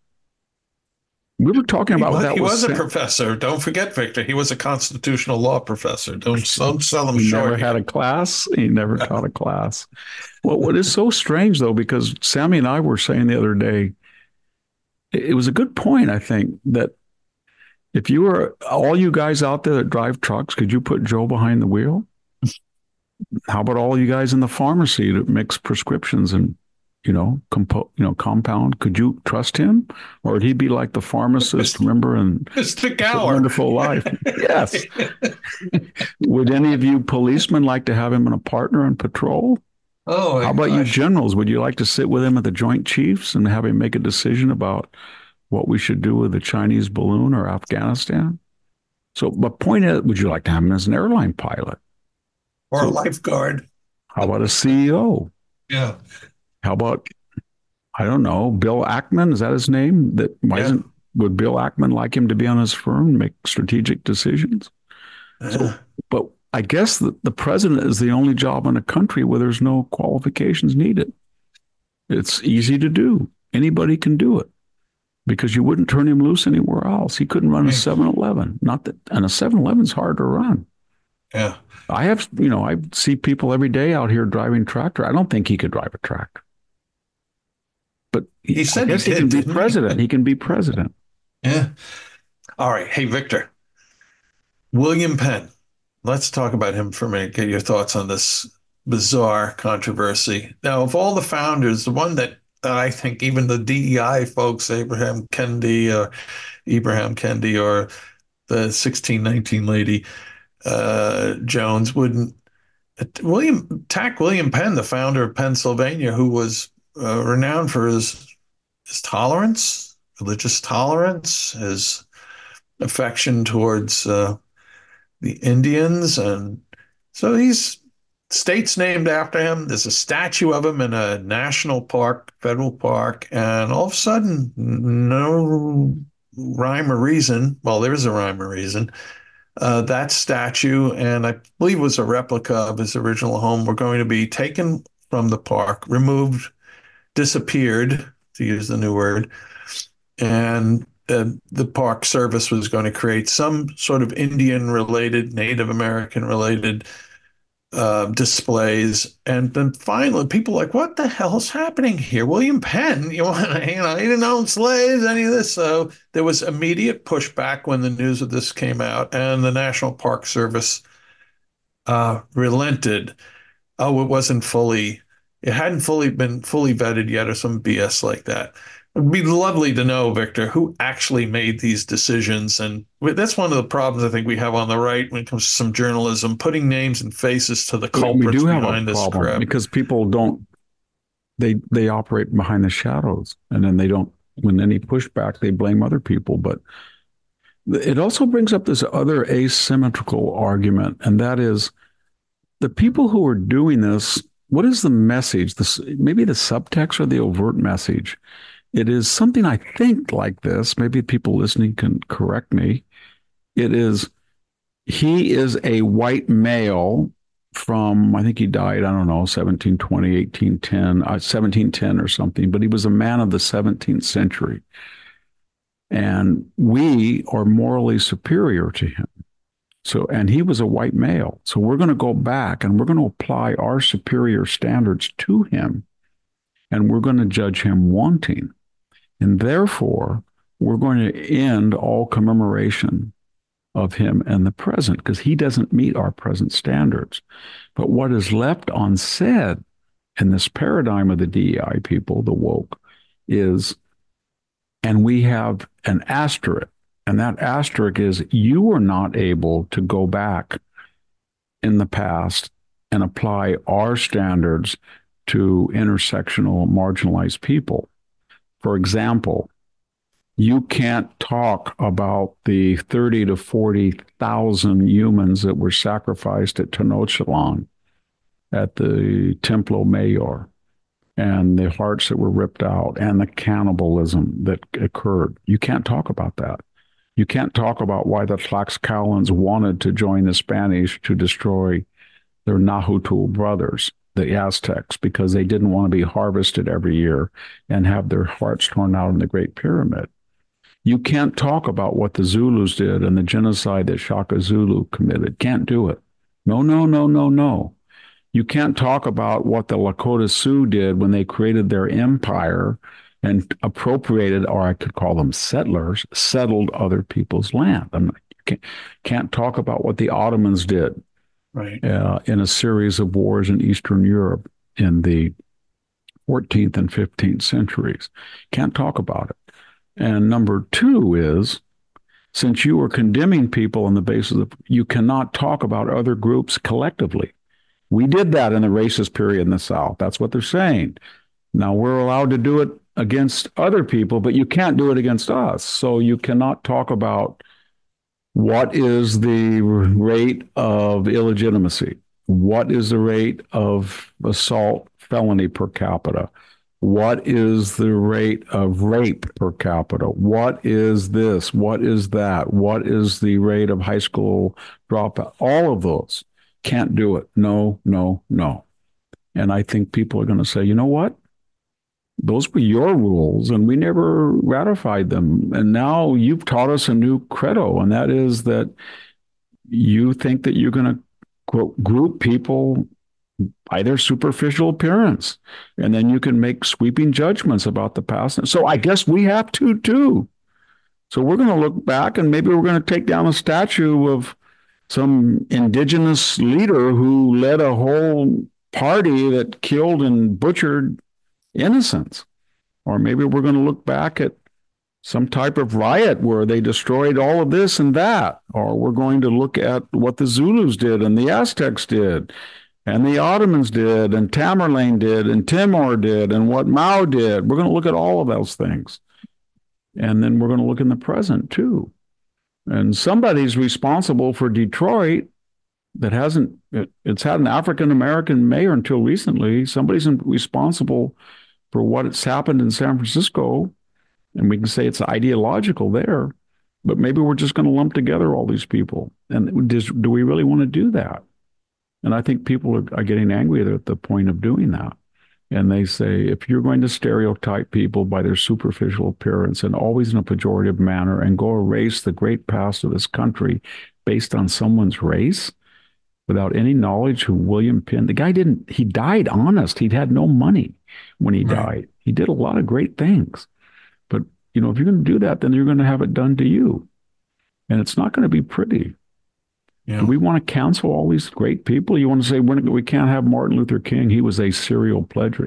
We were talking about that. He was a professor. Don't forget, Victor. He was a constitutional law professor. Don't sell him short. He never had a class. He never taught a class. Well, what is so strange, though, because Sammy and I were saying the other day, it was a good point, I think, that if you were all you guys out there that drive trucks, could you put Joe behind the wheel? How about all you guys in the pharmacy that mix prescriptions and, compound? Could you trust him? Or would he be like the pharmacist, remember, in Mr. Gower. Wonderful Life? Yes. Would any of you policemen like to have him in a partner on patrol? Oh, how about you generals? Would you like to sit with him at the Joint Chiefs and have him make a decision about what we should do with the Chinese balloon or Afghanistan? So, but point is, would you like to have him as an airline pilot? Or a lifeguard? How about a CEO? Yeah. How about, I don't know, Bill Ackman? Is that his name? Would Bill Ackman like him to be on his firm and make strategic decisions? So, but I guess the president is the only job in a country where there's no qualifications needed. It's easy to do. Anybody can do it because you wouldn't turn him loose anywhere else. He couldn't run a 7-Eleven. And a 7-Eleven's hard to run. Yeah. I see people every day out here driving tractor. I don't think he could drive a tractor. But He said I guess he he can did, be didn't he? president. He can be president. Yeah. All right. Hey, Victor. William Penn. Let's talk about him for a minute. Get your thoughts on this bizarre controversy. Now, of all the founders, the one that I think even the DEI folks, Abraham Kendi or the 1619 lady Jones wouldn't. William Penn, the founder of Pennsylvania, who was renowned for his tolerance, religious tolerance, his affection towards the Indians, and so he's state's named after him. There's a statue of him in a national park, federal park, and all of a sudden, no rhyme or reason. Well, there is a rhyme or reason. That statue, and I believe it was a replica of his original home, were going to be taken from the park, removed, disappeared, to use the new word, and the Park Service was going to create some sort of Indian-related, Native American-related displays. And then finally, people were like, what the hell is happening here? William Penn, he didn't own slaves, any of this. So there was immediate pushback when the news of this came out, and the National Park Service relented. Oh, it hadn't been fully vetted yet, or some BS like that. It'd be lovely to know, Victor, who actually made these decisions. And that's one of the problems I think we have on the right when it comes to some journalism, putting names and faces to the culprits we do have behind a this problem crap. because people don't, they operate behind the shadows, and then they don't, when any pushback, they blame other people. But it also brings up this other asymmetrical argument, and that is the people who are doing this, what is the message? Maybe the subtext or the overt message. It is something I think like this. Maybe people listening can correct me. It is, he is a white male from, I think he died, I don't know, 1720, 1810, 1710 or something, but he was a man of the 17th century. And we are morally superior to him. So, and he was a white male. So we're going to go back and we're going to apply our superior standards to him, and we're going to judge him wanting. And therefore, we're going to end all commemoration of him in the present because he doesn't meet our present standards. But what is left unsaid in this paradigm of the DEI people, the woke, is, and we have an asterisk, and that asterisk is you were not able to go back in the past and apply our standards to intersectional marginalized people. For example, you can't talk about the 30 to 40,000 humans that were sacrificed at Tenochtitlan, at the Templo Mayor, and the hearts that were ripped out, and the cannibalism that occurred. You can't talk about that. You can't talk about why the Tlaxcalans wanted to join the Spanish to destroy their Nahuatl brothers, the Aztecs, because they didn't want to be harvested every year and have their hearts torn out in the Great Pyramid. You can't talk about what the Zulus did and the genocide that Shaka Zulu committed. Can't do it. No, no, no, no, no. You can't talk about what the Lakota Sioux did when they created their empire and appropriated, or I could call them settlers, settled other people's land. You can't talk about what the Ottomans did. Right. In a series of wars in Eastern Europe in the 14th and 15th centuries. Can't talk about it. And number two is, since you are condemning people on the basis of, you cannot talk about other groups collectively. We did that in the racist period in the South. That's what they're saying. Now we're allowed to do it against other people, but you can't do it against us. So you cannot talk about what is the rate of illegitimacy? What is the rate of assault felony per capita? What is the rate of rape per capita? What is this? What is that? What is the rate of high school dropout? All of those. Can't do it. No, no, no. And I think people are going to say, you know what? Those were your rules, and we never ratified them. And now you've taught us a new credo, and that is that you think that you're going to group people by their superficial appearance. And then you can make sweeping judgments about the past. So I guess we have to too. So we're going to look back and maybe we're going to take down a statue of some indigenous leader who led a whole party that killed and butchered innocents. Or maybe we're going to look back at some type of riot where they destroyed all of this and that. Or we're going to look at what the Zulus did and the Aztecs did and the Ottomans did and Tamerlane did and Timur did and what Mao did. We're going to look at all of those things. And then we're going to look in the present too. And somebody's responsible for Detroit that hasn't, it's had an African-American mayor until recently. Somebody's responsible for what's happened in San Francisco. And we can say it's ideological there, but maybe we're just going to lump together all these people. And do we really want to do that? And I think people are getting angry at the point of doing that. And they say, if you're going to stereotype people by their superficial appearance and always in a pejorative manner and go erase the great past of this country based on someone's race without any knowledge who William Penn, the guy he died honest. He'd had no money when he died. He did a lot of great things. But, if you're going to do that, then you're going to have it done to you. And it's not going to be pretty. Yeah. Do we want to cancel all these great people? You want to say we can't have Martin Luther King? He was a serial plagiarist.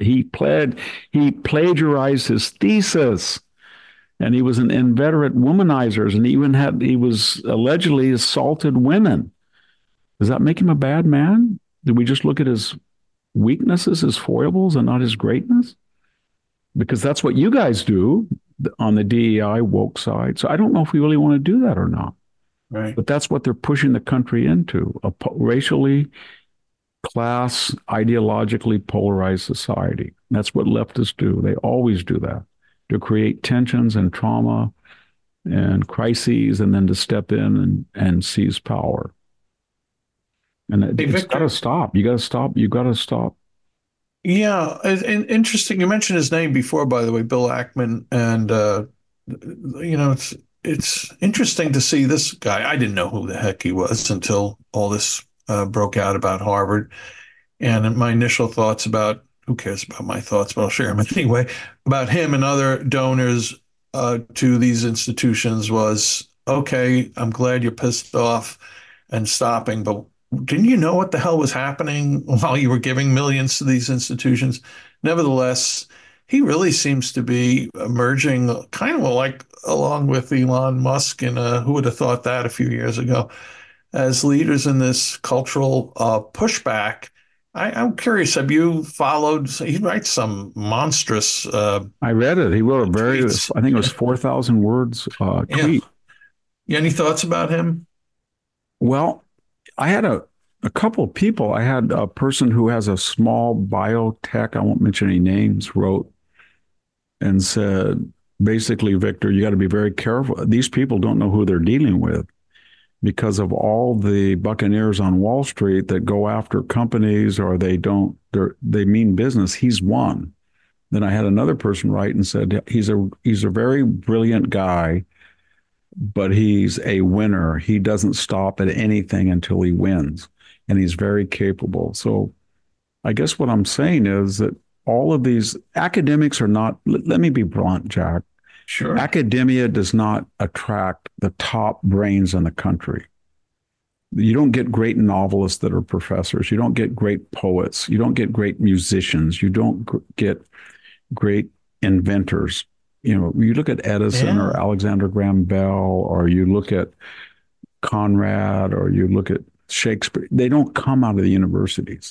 He plagiarized his thesis, and he was an inveterate womanizer, and he was allegedly assaulted women. Does that make him a bad man? Did we just look at his weaknesses, his foibles, and not his greatness? Because that's what you guys do on the DEI woke side. So I don't know if we really want to do that or not. Right. But that's what they're pushing the country into, a racially, class, ideologically polarized society. That's what leftists do. They always do that, to create tensions and trauma and crises, and then to step in and seize power. And it's got to stop. You got to stop. You got to stop. Yeah. And interesting. You mentioned his name before, by the way, Bill Ackman. And, it's interesting to see this guy. I didn't know who the heck he was until all this broke out about Harvard. And my initial thoughts about, who cares about my thoughts, but I'll share them anyway, about him and other donors to these institutions was, okay, I'm glad you're pissed off and stopping, but didn't you know what the hell was happening while you were giving millions to these institutions? Nevertheless, he really seems to be emerging kind of like along with Elon Musk, and who would have thought that a few years ago, as leaders in this cultural pushback. I'm curious, have you followed? He writes some monstrous. I read it. He wrote I think it was 4,000 words tweet. Yeah. Any thoughts about him? Well, I had a couple of people. I had a person who has a small biotech, I won't mention any names, wrote and said, basically, Victor, you got to be very careful. These people don't know who they're dealing with because of all the buccaneers on Wall Street that go after companies, or they mean business. He's one. Then I had another person write and said, he's a very brilliant guy, but he's a winner. He doesn't stop at anything until he wins, and he's very capable. So I guess what I'm saying is that all of these academics are not, let me be blunt, Jack. Sure. Academia does not attract the top brains in the country. You don't get great novelists that are professors. You don't get great poets. You don't get great musicians. You don't get great inventors. You look at Edison or Alexander Graham Bell, or you look at Conrad, or you look at Shakespeare. They don't come out of the universities.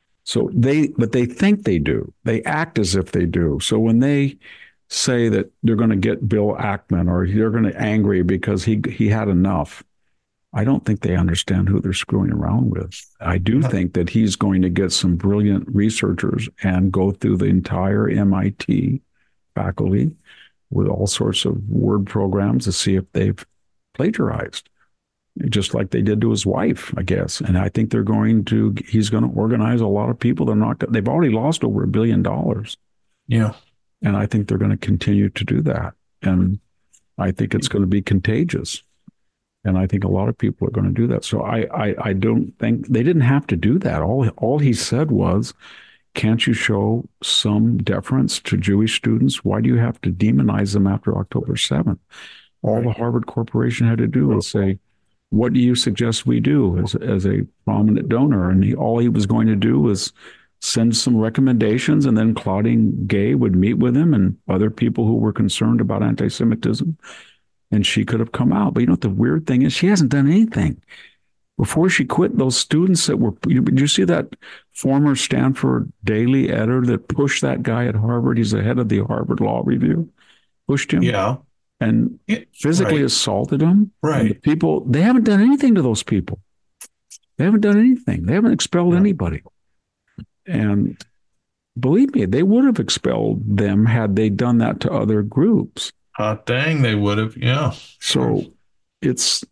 But they think they do. They act as if they do. So when they say that they're going to get Bill Ackman, or they're going to angry because he had enough, I don't think they understand who they're screwing around with. I do think that he's going to get some brilliant researchers and go through the entire MIT faculty with all sorts of word programs to see if they've plagiarized, just like they did to his wife, I guess. And I think he's going to organize a lot of people. They've already lost over $1 billion. Yeah. And I think they're going to continue to do that. And I think it's going to be contagious. And I think a lot of people are going to do that. So I don't think they didn't have to do that. All he said was, can't you show some deference to Jewish students? Why do you have to demonize them after October 7th? All the Harvard Corporation had to do was say, what do you suggest we do as a prominent donor? And all he was going to do was send some recommendations, and then Claudine Gay would meet with him and other people who were concerned about anti-Semitism, and she could have come out. But you know what the weird thing is? She hasn't done anything. Before she quit, those students that were, did you see that former Stanford Daily editor that pushed that guy at Harvard? He's the head of the Harvard Law Review. Pushed him. Yeah. And physically assaulted him. Right. And the people, they haven't done anything to those people. They haven't done anything. They haven't expelled anybody. And believe me, they would have expelled them had they done that to other groups. Hot dang, they would have. Yeah. So it's,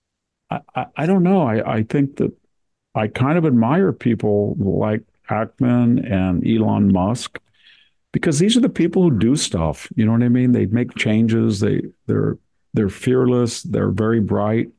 I don't know. I think that I kind of admire people like Ackman and Elon Musk, because these are the people who do stuff. You know what I mean? They make changes. They're fearless. They're very bright,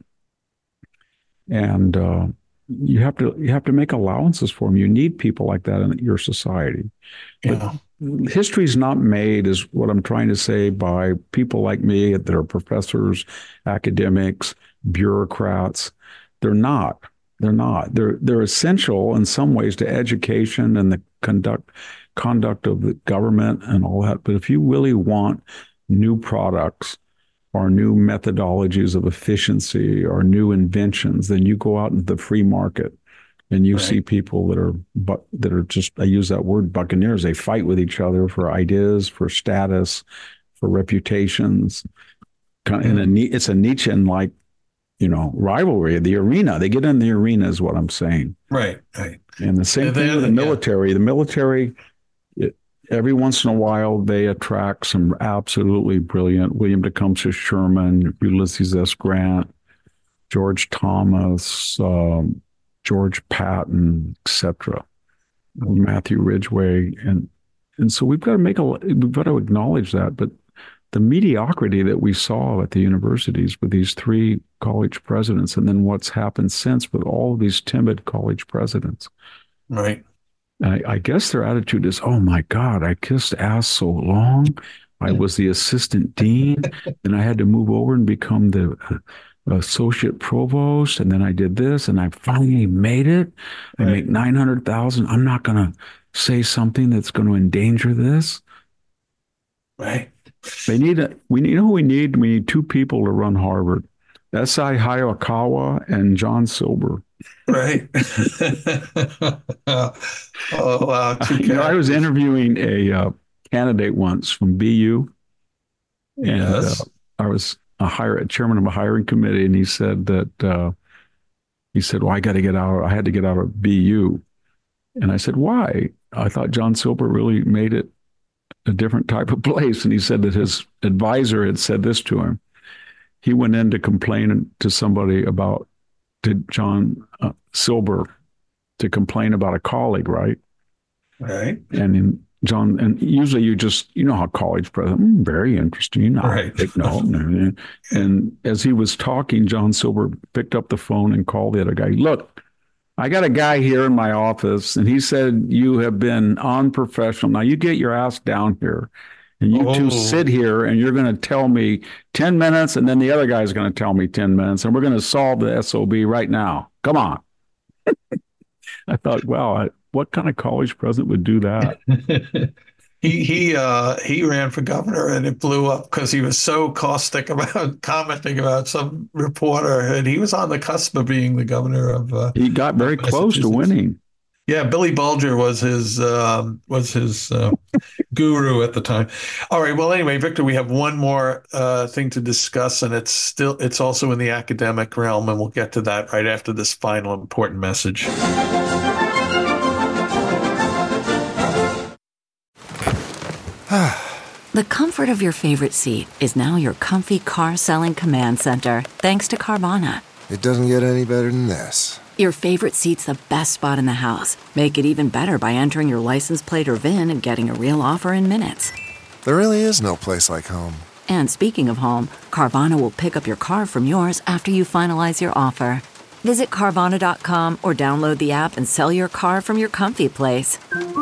and you have to make allowances for them. You need people like that in your society. Yeah. But history's not made, is what I'm trying to say, by people like me that are professors, academics, bureaucrats. They're not. They're essential in some ways to education and the conduct of the government and all that. But if you really want new products or new methodologies of efficiency or new inventions, then you go out into the free market and you see people that are just, I use that word, buccaneers. They fight with each other for ideas, for status, for reputations. It's a Nietzschean-like, rivalry. The arena, they get in the arena is what I'm saying. Right. And the same thing with the military. The military, every once in a while, they attract some absolutely brilliant William Tecumseh Sherman, Ulysses S. Grant, George Thomas, George Patton, etc., Matthew Ridgway, and so we've got to acknowledge that. But the mediocrity that we saw at the universities with these 3 college presidents, and then what's happened since with all of these timid college presidents. Right. I guess their attitude is, oh my God, I kissed ass so long. I was the assistant dean, and I had to move over and become the associate provost, and then I did this, and I finally made it. I make $900,000. I'm not going to say something that's going to endanger this. Right. We need who we need? We need 2 people to run Harvard. S.I. Hayakawa and John Silber. Right. Oh, wow. I was interviewing a candidate once from BU. And I was a chairman of a hiring committee, and he said that, well, I had to get out of BU. And I said, why? I thought John Silber really made it a different type of place. And he said that his advisor had said this to him. He went in to complain to somebody to John Silber, to complain about a colleague, right? Right. And usually you know how college president, very interesting. Right. Take note. And as he was talking, John Silber picked up the phone and called the other guy. Look, I got a guy here in my office, and he said you have been unprofessional. Now you get your ass down here, and you 2 sit here, and you're going to tell me 10 minutes, and then the other guy's going to tell me 10 minutes, and we're going to solve the SOB right now. Come on. I thought, wow, what kind of college president would do that? He ran for governor, and it blew up because he was so caustic about commenting about some reporter, and he was on the cusp of being the governor of. He got very close to winning. Yeah, Billy Bulger was his guru at the time. All right. Well, anyway, Victor, we have one more thing to discuss, and it's also in the academic realm, and we'll get to that right after this final important message. The comfort of your favorite seat is now your comfy car selling command center, thanks to Carvana. It doesn't get any better than this. Your favorite seat's the best spot in the house. Make it even better by entering your license plate or VIN and getting a real offer in minutes. There really is no place like home. And speaking of home, Carvana will pick up your car from yours after you finalize your offer. Visit Carvana.com or download the app and sell your car from your comfy place.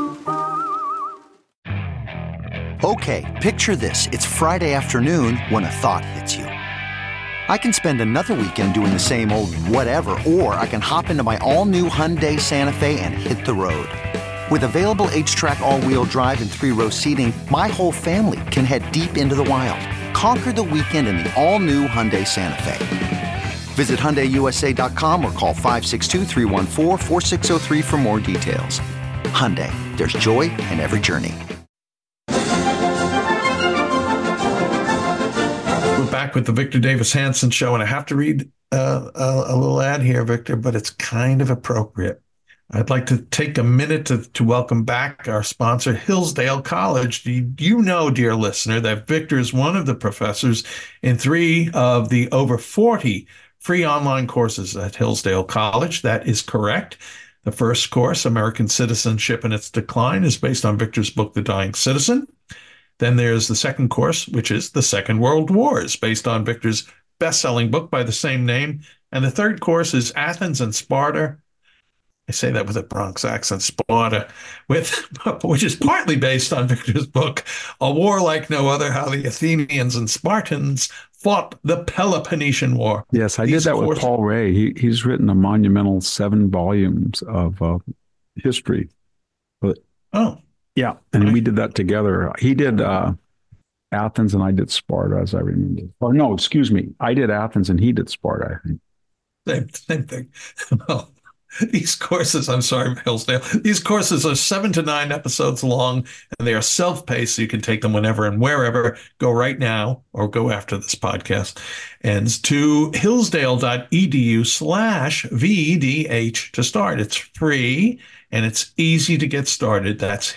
Okay, picture this. It's Friday afternoon when a thought hits you. I can spend another weekend doing the same old whatever, or I can hop into my all-new Hyundai Santa Fe and hit the road. With available H-Track all-wheel drive and 3-row seating, my whole family can head deep into the wild. Conquer the weekend in the all-new Hyundai Santa Fe. Visit HyundaiUSA.com or call 562-314-4603 for more details. Hyundai, there's joy in every journey. We're back with the Victor Davis Hanson Show, and I have to read a little ad here, Victor, but it's kind of appropriate. I'd like to take a minute to welcome back our sponsor, Hillsdale College. You know, dear listener, that Victor is one of the professors in 3 of the over 40 free online courses at Hillsdale College. That is correct. The first course, American Citizenship and Its Decline, is based on Victor's book, The Dying Citizen. Then there's the second course, which is The Second World Wars, based on Victor's best-selling book by the same name. And the third course is Athens and Sparta. I say that with a Bronx accent, Sparta, which is partly based on Victor's book, A War Like No Other, How the Athenians and Spartans Fought the Peloponnesian War. Yes, I did that with Paul Ray. He's written a monumental 7 volumes of history. But, yeah, and we did that together. He did Athens and I did Sparta, as I remember. Or no, excuse me. I did Athens and he did Sparta, I think. Same thing. Well, these courses, I'm sorry, Hillsdale, these courses are 7 to 9 episodes long, and they are self-paced, so you can take them whenever and wherever. Go right now or go after this podcast. And to hillsdale.edu/VDH to start. It's free, and it's easy to get started. That's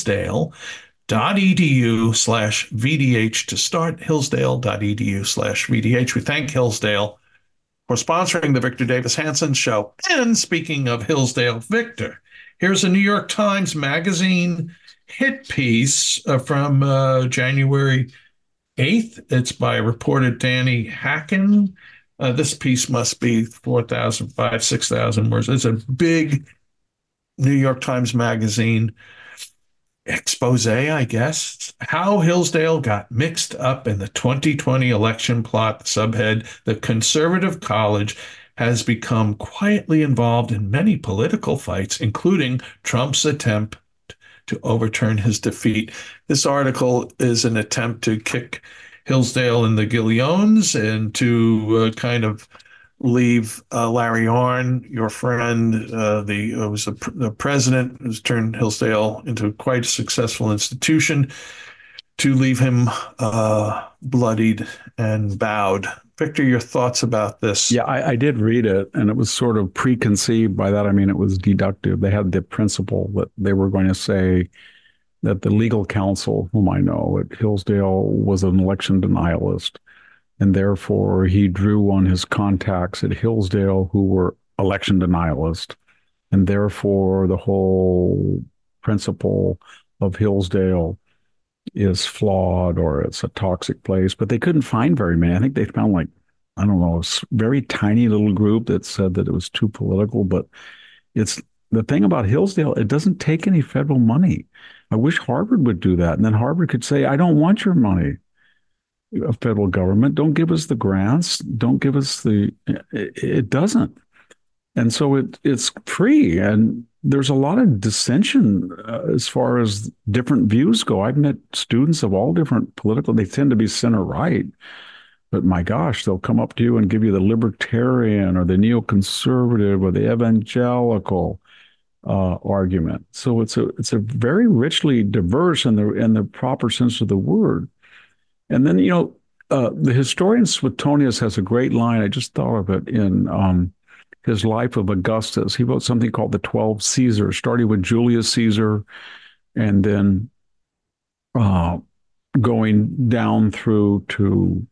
hillsdale.edu/VDH to start, hillsdale.edu/VDH. We thank Hillsdale for sponsoring the Victor Davis Hanson Show. And speaking of Hillsdale, Victor, here's a New York Times Magazine hit piece from January 8th. It's by reporter Danny Hacken. This piece must be 6,000 words. It's a big New York Times Magazine expose, I guess. How Hillsdale got mixed up in the 2020 election plot. Subhead: The conservative college has become quietly involved in many political fights, including Trump's attempt to overturn his defeat. This article is an attempt to kick Hillsdale in the Gillions and to kind of leave Larry Arnn, your friend, the president, who's turned Hillsdale into quite a successful institution, to leave him bloodied and bowed. Victor, your thoughts about this? Yeah, I did read it, and it was sort of preconceived. By that, I mean it was deductive. They had the principle that they were going to say that the legal counsel, whom I know at Hillsdale, was an election denialist. And therefore, he drew on his contacts at Hillsdale who were election denialists. And therefore, the whole principle of Hillsdale is flawed, or it's a toxic place. But they couldn't find very many. I think they found a very tiny little group that said that it was too political. But it's the thing about Hillsdale, it doesn't take any federal money. I wish Harvard would do that. And then Harvard could say, I don't want your money. Federal government, don't give us the grants, don't give us it doesn't. And so it's free. And there's a lot of dissension as far as different views go. I've met students of all different political, they tend to be center right, but my gosh, they'll come up to you and give you the libertarian or the neoconservative or the evangelical argument. So it's a very richly diverse in the proper sense of the word. And then, the historian Suetonius has a great line. I just thought of it in his Life of Augustus. He wrote something called the 12 Caesars, starting with Julius Caesar and then going down through to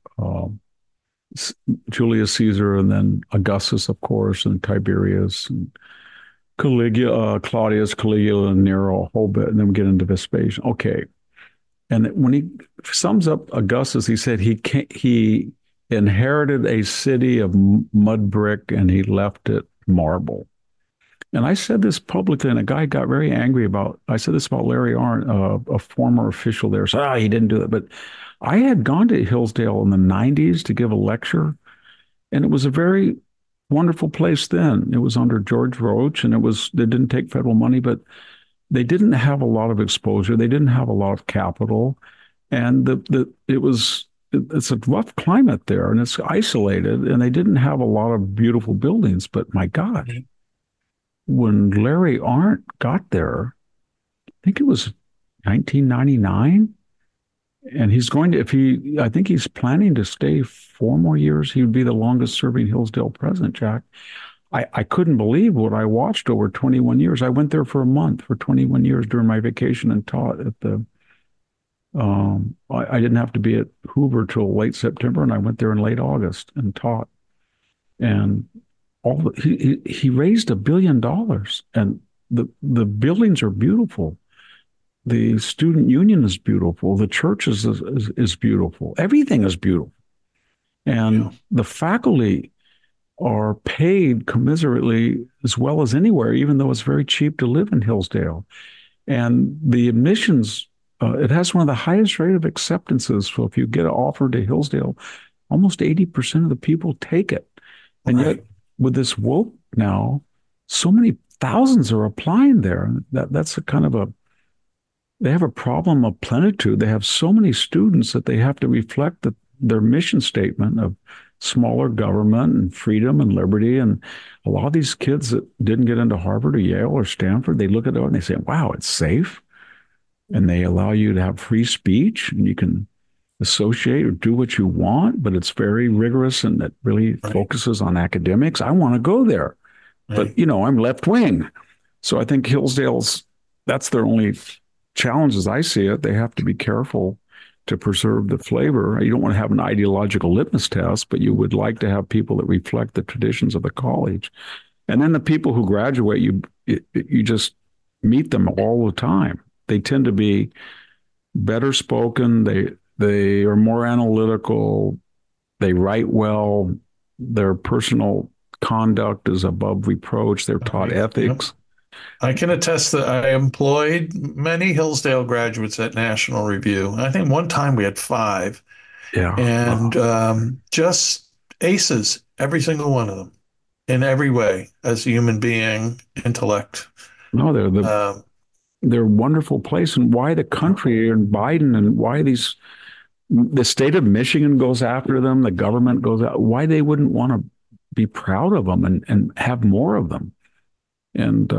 Julius Caesar and then Augustus, of course, and Tiberius and Claudius, Caligula, and Nero, a whole bit. And then we get into Vespasian. Okay. And when he sums up Augustus, he said he inherited a city of mud brick and he left it marble. And I said this publicly, and a guy got very angry I said this about Larry Arndt, a former official there. So, he didn't do that. But I had gone to Hillsdale in the 90s to give a lecture, and it was a very wonderful place then. It was under George Roach, and they didn't take federal money, but they didn't have a lot of exposure. They didn't have a lot of capital. And it's a rough climate there, and it's isolated, and they didn't have a lot of beautiful buildings. But my God, when Larry Arndt got there, I think it was 1999, and I think he's planning to stay 4 more years. He would be the longest serving Hillsdale president, Jack. I couldn't believe what I watched over 21 years. I went there for a month for 21 years during my vacation and taught at the I didn't have to be at Hoover till late September, and I went there in late August and taught. And he raised $1 billion, and the buildings are beautiful. The student union is beautiful. The church is beautiful. Everything is beautiful. And the faculty are paid commiserately as well as anywhere, even though it's very cheap to live in Hillsdale. And the admissions, it has one of the highest rate of acceptances. So if you get an offer to Hillsdale, almost 80% of the people take it. And yet with this woke now, so many thousands are applying there. That's a kind of they have a problem of plenitude. They have so many students that they have to reflect their mission statement of smaller government and freedom and liberty. And a lot of these kids that didn't get into Harvard or Yale or Stanford, they look at it and they say, wow, it's safe. And they allow you to have free speech, and you can associate or do what you want, but it's very rigorous and it really focuses on academics. I want to go there, but I'm left wing. So I think that's their only challenge as I see it. They have to be careful to preserve the flavor. You don't want to have an ideological litmus test, but you would like to have people that reflect the traditions of the college. And then the people who graduate, you just meet them all the time. They tend to be better spoken. They are more analytical. They write well. Their personal conduct is above reproach. They're taught ethics. I can attest that I employed many Hillsdale graduates at National Review. I think one time we had 5. Yeah. And just aces, every single one of them, in every way, as a human being, intellect. No, they're a wonderful place. And why the country and Biden and why the state of Michigan goes after them, the government goes out, why they wouldn't want to be proud of them and have more of them. And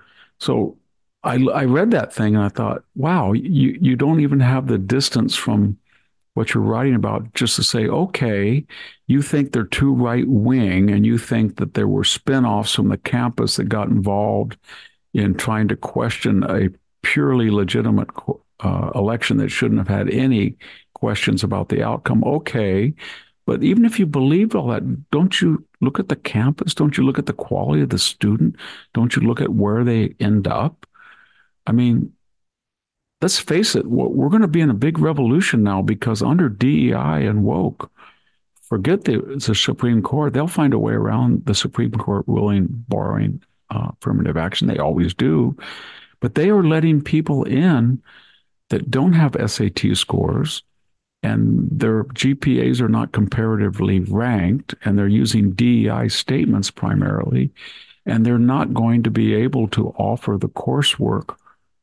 so I read that thing and I thought, wow, you don't even have the distance from what you're writing about just to say, okay, you think they're too right wing and you think that there were spinoffs from the campus that got involved in trying to question a purely legitimate election that shouldn't have had any questions about the outcome. Okay. But even if you believe all that, don't you look at the campus? Don't you look at the quality of the student? Don't you look at where they end up? I mean, let's face it, we're going to be in a big revolution now because under DEI and woke, forget the Supreme Court. They'll find a way around the Supreme Court ruling barring affirmative action. They always do. But they are letting people in that don't have SAT scores, and their GPAs are not comparatively ranked, and they're using DEI statements primarily, and they're not going to be able to offer the coursework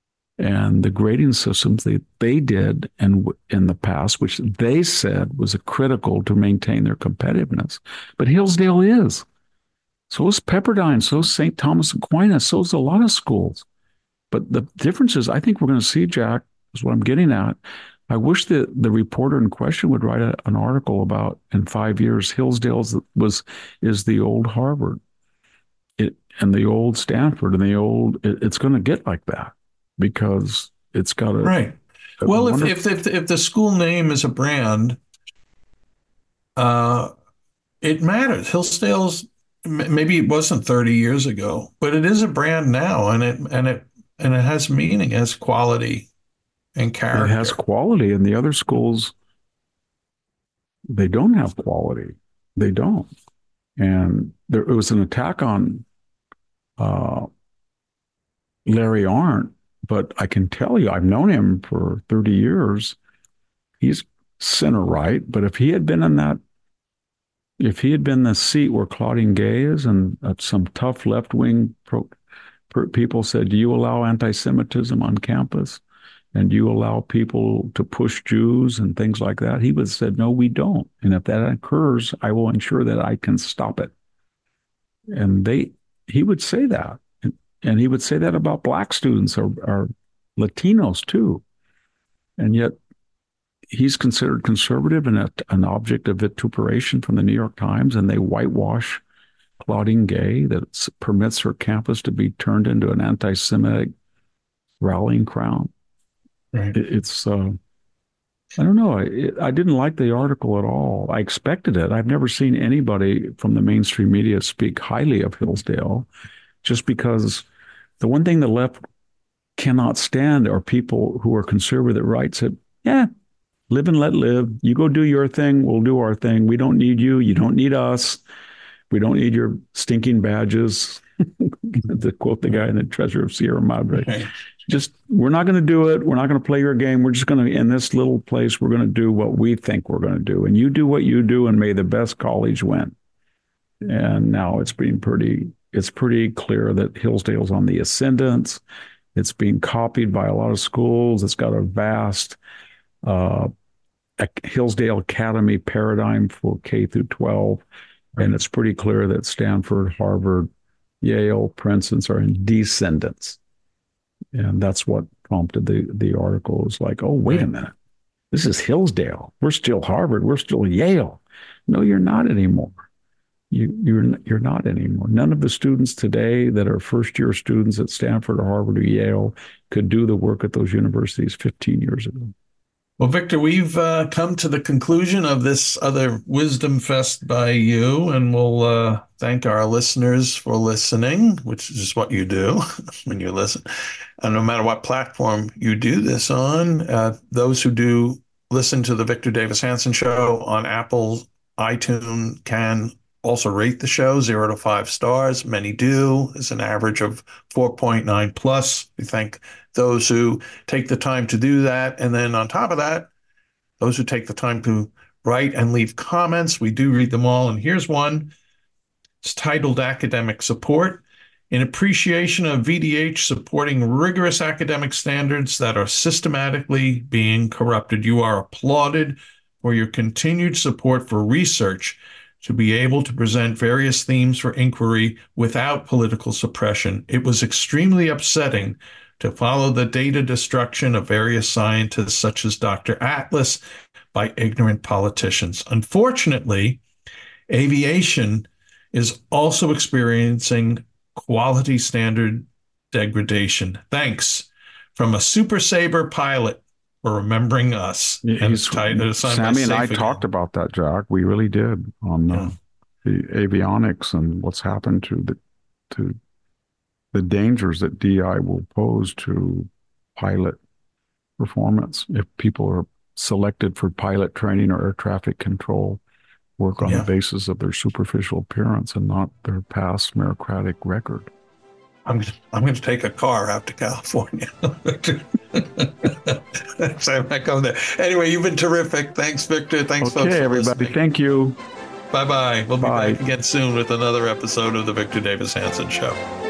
and the grading systems that they did in the past, which they said was critical to maintain their competitiveness. But Hillsdale is. So is Pepperdine, so is St. Thomas Aquinas, so is a lot of schools. But the difference is, I think we're going to see, Jack, is what I'm getting at. I wish that the reporter in question would write an article about in 5 years, Hillsdale is the old Harvard, and the old Stanford, and it's going to get like that because it's got a right. Well, if the school name is a brand, it matters. Hillsdale's maybe it wasn't 30 years ago, but it is a brand now, and it has meaning, it has quality. and character. It has quality, and the other schools, they don't have quality. They don't. And it was an attack on Larry Arndt, but I can tell you, I've known him for 30 years. He's center right, but if he had been in the seat where Claudine Gay is, and some tough left-wing people said, do you allow anti-Semitism on campus? And do you allow people to push Jews and things like that? He would have said, no, we don't. And if that occurs, I will ensure that I can stop it. And he would say that. And he would say that about Black students or Latinos too. And yet he's considered conservative and an object of vituperation from the New York Times, and they whitewash Claudine Gay that permits her campus to be turned into an anti-Semitic rallying ground. Right. It's I don't know. I didn't like the article at all. I expected it. I've never seen anybody from the mainstream media speak highly of Hillsdale, just because the one thing the left cannot stand are people who are conservative right said, yeah, live and let live. You go do your thing. We'll do our thing. We don't need you. You don't need us. We don't need your stinking badges. To quote the guy in the Treasure of Sierra Madre. Okay. Just, we're not going to do it. We're not going to play your game. We're just going to, in this little place, we're going to do what we think we're going to do. And you do what you do, and may the best college win. And now it's pretty clear that Hillsdale's on the ascendant. It's being copied by a lot of schools. It's got a vast Hillsdale Academy paradigm for K through 12. Right. And it's pretty clear that Stanford, Harvard, Yale, Princeton are in descendants. And that's what prompted the article. It's like, oh, wait a minute. This is Hillsdale. We're still Harvard. We're still Yale. No, you're not anymore. You're not anymore. None of the students today that are first-year students at Stanford or Harvard or Yale could do the work at those universities 15 years ago. Well, Victor, we've come to the conclusion of this other Wisdom Fest by you, and we'll thank our listeners for listening, which is what you do when you listen. And no matter what platform you do this on, those who do listen to the Victor Davis Hanson Show on Apple, iTunes can also rate the show 0 to 5 stars. Many do. It's an average of 4.9 plus. We thank those who take the time to do that. And then on top of that, those who take the time to write and leave comments, we do read them all. And here's one. It's titled Academic Support. In appreciation of VDH supporting rigorous academic standards that are systematically being corrupted, you are applauded for your continued support for research to be able to present various themes for inquiry without political suppression. It was extremely upsetting to follow the data destruction of various scientists such as Dr. Atlas by ignorant politicians. Unfortunately, aviation is also experiencing quality standard degradation. Thanks from a Super Sabre pilot for remembering us. And Sammy and I talked about that, Jack. We really did on the avionics and what's happened to the dangers that DI will pose to pilot performance if people are selected for pilot training or air traffic control work on the basis of their superficial appearance and not their past meritocratic record. I'm going to take a car out to California. So I'm not going there. Anyway, you've been terrific. Thanks, Victor. Thanks, folks, for everybody. listening. Thank you. Bye-bye. We'll be back again soon with another episode of the Victor Davis Hanson Show.